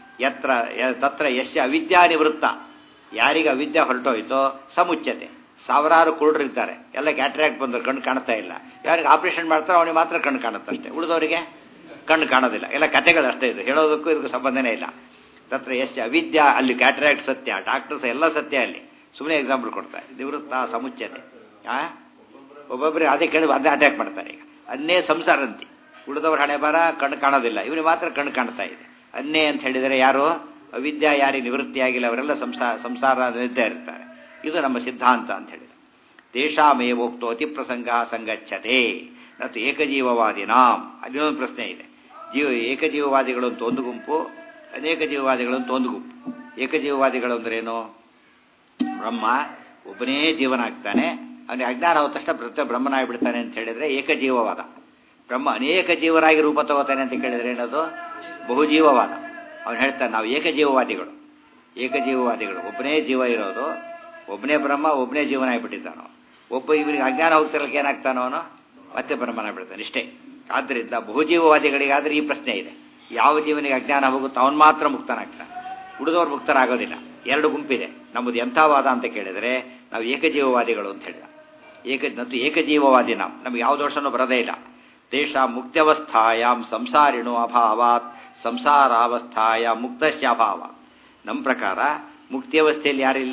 ತತ್ರ ಯಸ್ಯ ಅವಿದ್ಯಾ ನಿವೃತ್ತ. ಯಾರಿಗೆ ಅವಿದ್ಯೆ ಹೊರಟೋಯ್ತೋ ಸಮುಚ್ಯತೆ. ಸಾವಿರಾರು ಕುರುಡರಿದ್ದಾರೆ, ಎಲ್ಲ ಕ್ಯಾಟ್ರಾಕ್ಟ್ ಬಂದರು, ಕಣ್ಣು ಕಾಣ್ತಾ ಇಲ್ಲ. ಯಾರಿಗೆ ಆಪರೇಷನ್ ಮಾಡ್ತಾರೋ ಅವನಿಗೆ ಮಾತ್ರ ಕಣ್ಣು ಕಾಣುತ್ತಷ್ಟೇ, ಉಳಿದವರಿಗೆ ಕಣ್ಣು ಕಾಣೋದಿಲ್ಲ. ಎಲ್ಲ ಕಥೆಗಳು ಅಷ್ಟೇ. ಇದು ಹೇಳೋದಕ್ಕೂ ಇದಕ್ಕೂ ಸಂಬಂಧನೇ ಇಲ್ಲ. ತತ್ರ ಯಸ್ಯ ಅವಿದ್ಯಾ, ಅಲ್ಲಿ ಕ್ಯಾಟ್ರಾಕ್ಟ್ ಸತ್ಯ, ಡಾಕ್ಟರ್ಸ್ ಎಲ್ಲ ಸತ್ಯ. ಅಲ್ಲಿ ಸುಮ್ಮನೆ ಎಕ್ಸಾಂಪಲ್ ಕೊಡ್ತಾರೆ. ನಿವೃತ್ತ ಸಮುಚ್ಯತೆ. ಒಬ್ಬೊಬ್ಬರೇ ಅದೇ ಕೇಳಿ ಅದೇ ಅಟ್ಯಾಕ್ ಮಾಡ್ತಾರೆ. ಈಗ ಅನ್ನೇ ಸಂಸಾರಂತಿ. ಉಳಿದವ್ರ ಹಣೆ ಬರ ಕಣ್ಣು ಕಾಣೋದಿಲ್ಲ, ಇವನಿಗೆ ಮಾತ್ರ ಕಣ್ಣು ಕಾಣ್ತಾ ಇದೆ. ಅನ್ನೇ ಅಂತ ಹೇಳಿದರೆ ಯಾರು? ಅವಿದ್ಯಾ ಯಾರಿಗೆ ನಿವೃತ್ತಿಯಾಗಿಲ್ಲ ಅವರೆಲ್ಲ ಸಂಸಾರ ನಿದ್ದೆ ಇರ್ತಾರೆ. ಇದು ನಮ್ಮ ಸಿದ್ಧಾಂತ ಅಂತ ಹೇಳಿದ. ದೇಶಾಮೇವೋಕ್ತೋ ಅತಿಪ್ರಸಂಗ ಸಂಗಚ್ಛತೆ ಮತ್ತು ಏಕಜೀವವಾದಿನಾಂ. ಅಲ್ಲಿನೊಂದು ಪ್ರಶ್ನೆ ಇದೆ. ಏಕಜೀವವಾದಿಗಳು ಅಂತ ಒಂದು ಗುಂಪು, ಅನೇಕ ಜೀವವಾದಿಗಳು ಅಂತ ಒಂದು ಗುಂಪು. ಏಕಜೀವವಾದಿಗಳು ಅಂದ್ರೇನು? ಬ್ರಹ್ಮ ಒಬ್ಬನೇ ಜೀವನ ಆಗ್ತಾನೆ, ಅವನಿಗೆ ಅಜ್ಞಾನ ಹೋದ ತಕ್ಷಣ ಪ್ರತ್ಯೇಕ ಬ್ರಹ್ಮನಾಗಿಬಿಡ್ತಾನೆ ಅಂತ ಹೇಳಿದರೆ ಏಕಜೀವವಾದ. ಬ್ರಹ್ಮ ಅನೇಕ ಜೀವರಾಗಿ ರೂಪ ತಗೋತಾನೆ ಅಂತ ಕೇಳಿದ್ರೆ ಏನದು? ಬಹುಜೀವವಾದ. ಅವನು ಹೇಳ್ತಾನೆ ನಾವು ಏಕಜೀವವಾದಿಗಳು. ಒಬ್ಬನೇ ಜೀವ ಇರೋದು, ಒಬ್ಬನೇ ಬ್ರಹ್ಮ, ಒಬ್ಬನೇ ಜೀವನ ಆಗಿಬಿಟ್ಟಿದ್ದಾನೋ. ಒಬ್ಬ ಇವನಿಗೆ ಅಜ್ಞಾನ ಹೋಗ್ತಿರಲಿಕ್ಕೆ ಏನಾಗ್ತಾನೋ ಅವನು ಮತ್ತೆ ಬ್ರಹ್ಮನಾಗ್ಬಿಡ್ತಾನೆ ಇಷ್ಟೇ. ಆದ್ದರಿಂದ ಬಹುಜೀವವಾದಿಗಳಿಗಾದ್ರೆ ಈ ಪ್ರಶ್ನೆ ಇದೆ. ಯಾವ ಜೀವನಿಗೆ ಅಜ್ಞಾನ ಹೋಗುತ್ತೋ ಅವನು ಮಾತ್ರ ಮುಕ್ತನಾಗ್ತಾನೆ, ಉಳಿದವರು ಮುಕ್ತರಾಗೋದಿಲ್ಲ. ಎರಡು ಗುಂಪಿದೆ. ನಮ್ಮದು ಎಂಥ ವಾದ ಅಂತ ಕೇಳಿದರೆ ನಾವು ಏಕಜೀವವಾದಿಗಳು ಅಂತ ಹೇಳಿದ. ಏಕಜೀವವಾದಿ ನಮ್ಗೆ ಯಾವ ದೋಷನೂ ಬರೋದೇ ಇಲ್ಲ. ದೇಶ ಮುಕ್ತ್ಯವಸ್ಥಾಯಾಂ ಸಂಸಾರಿಣೋ ಅಭಾವಾತ್ ಸಂಸಾರಾವಸ್ಥಾಯ ಮುಕ್ತಸ್ಯ ಅಭಾವ. ನಮ್ಮ ಪ್ರಕಾರ ಮುಕ್ತಿಯವಸ್ಥೆಯಲ್ಲಿ ಯಾರಿಲ್ಲ?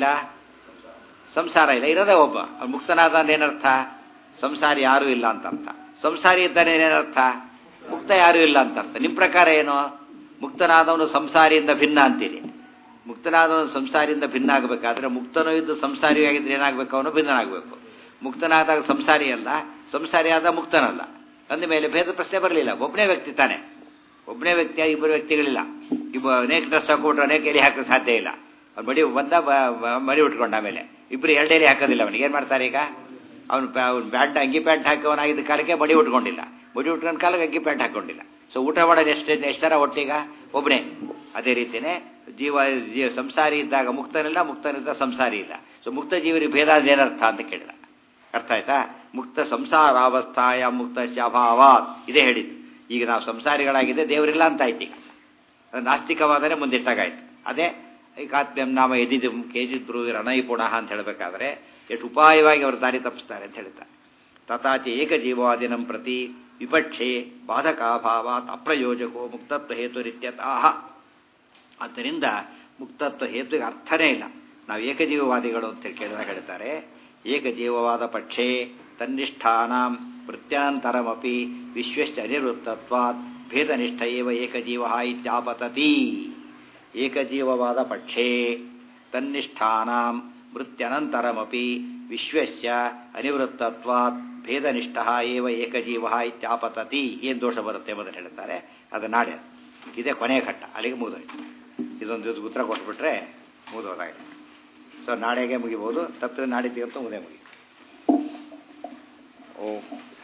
ಸಂಸಾರ ಇಲ್ಲ, ಇರೋದೇ ಒಬ್ಬ. ಮುಕ್ತನಾದ ಏನರ್ಥ? ಸಂಸಾರಿ ಯಾರೂ ಇಲ್ಲ ಅಂತ ಅರ್ಥ. ಸಂಸಾರಿ ಇದ್ದಾನೆ ಏನರ್ಥ? ಮುಕ್ತ ಯಾರೂ ಇಲ್ಲ ಅಂತ ಅರ್ಥ. ನಿಮ್ಮ ಪ್ರಕಾರ ಏನು? ಮುಕ್ತನಾದವನು ಸಂಸಾರಿಯಿಂದ ಭಿನ್ನ ಅಂತೀರಿ. ಮುಕ್ತನಾದವನು ಸಂಸಾರಿಯಿಂದ ಭಿನ್ನ ಆಗಬೇಕಾದ್ರೆ ಮುಕ್ತನೂ ಇದ್ದು ಸಂಸಾರಿ ಆಗಿದ್ರೆ ಏನಾಗಬೇಕು? ಅವನು ಭಿನ್ನನಾಗಬೇಕು. ಮುಕ್ತನಾದಾಗ ಸಂಸಾರಿ ಅಲ್ಲ, ಸಂಸಾರಿ ಆದ ಮುಕ್ತನಲ್ಲ. ಅಂದ ಮೇಲೆ ಭೇದ ಪ್ರಶ್ನೆ ಬರಲಿಲ್ಲ. ಒಬ್ಬನೇ ವ್ಯಕ್ತಿ ತಾನೆ, ಒಬ್ಬನೇ ವ್ಯಕ್ತಿ, ಇಬ್ಬರು ವ್ಯಕ್ತಿಗಳಿಲ್ಲ. ಅನೇಕ ಡ್ರೆಸ್ ಹಾಕೊಂಡ್ರೆ ಅನೇಕ ಎಲೆ ಹಾಕೋಕ್ಕೆ ಸಾಧ್ಯ ಇಲ್ಲ. ಅವ್ನು ಮಡಿ ಉಟ್ಕೊಂಡ ಆಮೇಲೆ ಇಬ್ಬರು ಎರಡು ಎಲೆ ಹಾಕೋದಿಲ್ಲ. ಅವನಿಗೆ ಏನು ಮಾಡ್ತಾರೆ? ಈಗ ಅವನು ಅಂಗಿ ಪ್ಯಾಂಟ್ ಹಾಕೋನಾಗಿದ್ದ ಕಾಲಕ್ಕೆ ಮಡಿ ಉಟ್ಕೊಂಡಿಲ್ಲ, ಮಡಿ ಉಟ್ಕೊಂಡ ಕಾಲಕ್ಕೆ ಅಂಗಿ ಪ್ಯಾಂಟ್ ಹಾಕೊಂಡಿಲ್ಲ. ಸೊ ಊಟ ಮಾಡೋದು ಎಷ್ಟು ಜನ ಒಟ್ಟಿಗ? ಒಬ್ಬನೇ. ಅದೇ ರೀತಿಯೇ ಸಂಸಾರಿ ಇದ್ದಾಗ ಮುಕ್ತನಿಲ್ಲ, ಮುಕ್ತನಿದ್ದ ಸಂಸಾರಿ ಇಲ್ಲ. ಸೊ ಮುಕ್ತ ಜೀವರಿಗೆ ಭೇದ ಏನರ್ಥ ಅಂತ ಕೇಳಿದ. ಅರ್ಥ ಆಯ್ತಾ? ಮುಕ್ತ ಸಂಸಾರಾವಸ್ಥಾಯ ಮುಕ್ತ ಅಭಾವಾತ್ ಇದೇ ಹೇಳಿದ್ದು. ಈಗ ನಾವು ಸಂಸಾರಿಗಳಾಗಿದೆ, ದೇವರಿಲ್ಲ ಅಂತ ಆಯ್ತು. ಈಗ ನಾಸ್ತಿಕವಾದರೆ ಮುಂದಿಟ್ಟಾಗಾಯ್ತು. ಅದೇ ಏಕಾತ್ಮ್ಯಂ ನಾಮ ಎದಿದು ಕೇಜಿದ್ರು ರಣೈ ಪುಣಃ ಅಂತ ಹೇಳಬೇಕಾದ್ರೆ ಎಷ್ಟು ಉಪಾಯವಾಗಿ ಅವರು ದಾರಿ ತಪ್ಪಿಸ್ತಾರೆ ಅಂತ ಹೇಳ್ತಾರೆ. ತಥಾಚಿ ಏಕಜೀವಾದಿನಂ ಪ್ರತಿ ವಿಪಕ್ಷೆ ಬಾಧಕಾಭಾವಾತ್ ಅಪ್ರಯೋಜಕೋ ಮುಕ್ತತ್ವ ಹೇತುರಿತ್ಯತಃ. ಆದ್ದರಿಂದ ಮುಕ್ತತ್ವ ಹೇತುವಿಗೆ ಅರ್ಥನೇ ಇಲ್ಲ. ನಾವು ಏಕಜೀವವಾದಿಗಳು ಅಂತ ಕೇಳಿದಾಗ ಹೇಳ್ತಾರೆ, ಏಕಜೀವವಾದ ಪಕ್ಷೇ ತನ್ನಿಷ್ಠಾನಾಂ ವೃತ್ಯಾಂತರಮಪಿ ವಿಶ್ವಶ್ಚ ಅನಿವೃತ್ತತ್ವಾತ್ ಭೇದನಿಷ್ಠ ಏವ ಏಕಜೀವ ಇತ್ಯಾಪತತಿ. ಏಕಜೀವವಾದ ಪಕ್ಷೇ ತನ್ನಿಷ್ಠಾನಾಂ ವೃತ್ಯನಂತರಮಪಿ ವಿಶ್ವಸ್ಯ ಅನಿವೃತ್ತತ್ವಾತ್ ಭೇದನಿಷ್ಠ ಏವ ಏಕಜೀವ ಇತ್ಯಾಪತತಿ. ಏನು ದೋಷ ಬರುತ್ತೆ ಎಂಬುದನ್ನು ಹೇಳ್ತಾರೆ. ಅದು ನಾಳೆ ಇದೇ ಕೊನೆಯ ಘಟ್ಟ, ಅಲ್ಲಿಗೆ ಮುಗಿದೋಯ್ತು. ಇದೊಂದು ಉತ್ತರ ಕೊಟ್ಬಿಟ್ರೆ ಮುಗಿದೋದಾಗಿದೆ. ಸೊ ನಾಳೆಗೆ ಮುಗಿಬೋದು, ತಪ್ಪಿದ ನಾಡಿದ್ದಂತೂ ಮುಗಿದೇ ಮುಗಿ. ಓಂ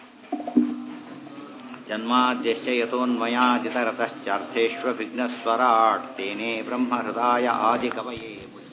ಜನ್ಮಾದ್ಯಸ್ಯ ಯತೋನ್ಮಯಾಜಿತರತಶ್ಚಾರ್ಥೇಷ್ವ ವಿಘ್ನಸ್ವರಾಟ್ ತೇನೇ ಬ್ರಹ್ಮಹೃದಾಯ ಆದಿಕವಯೇ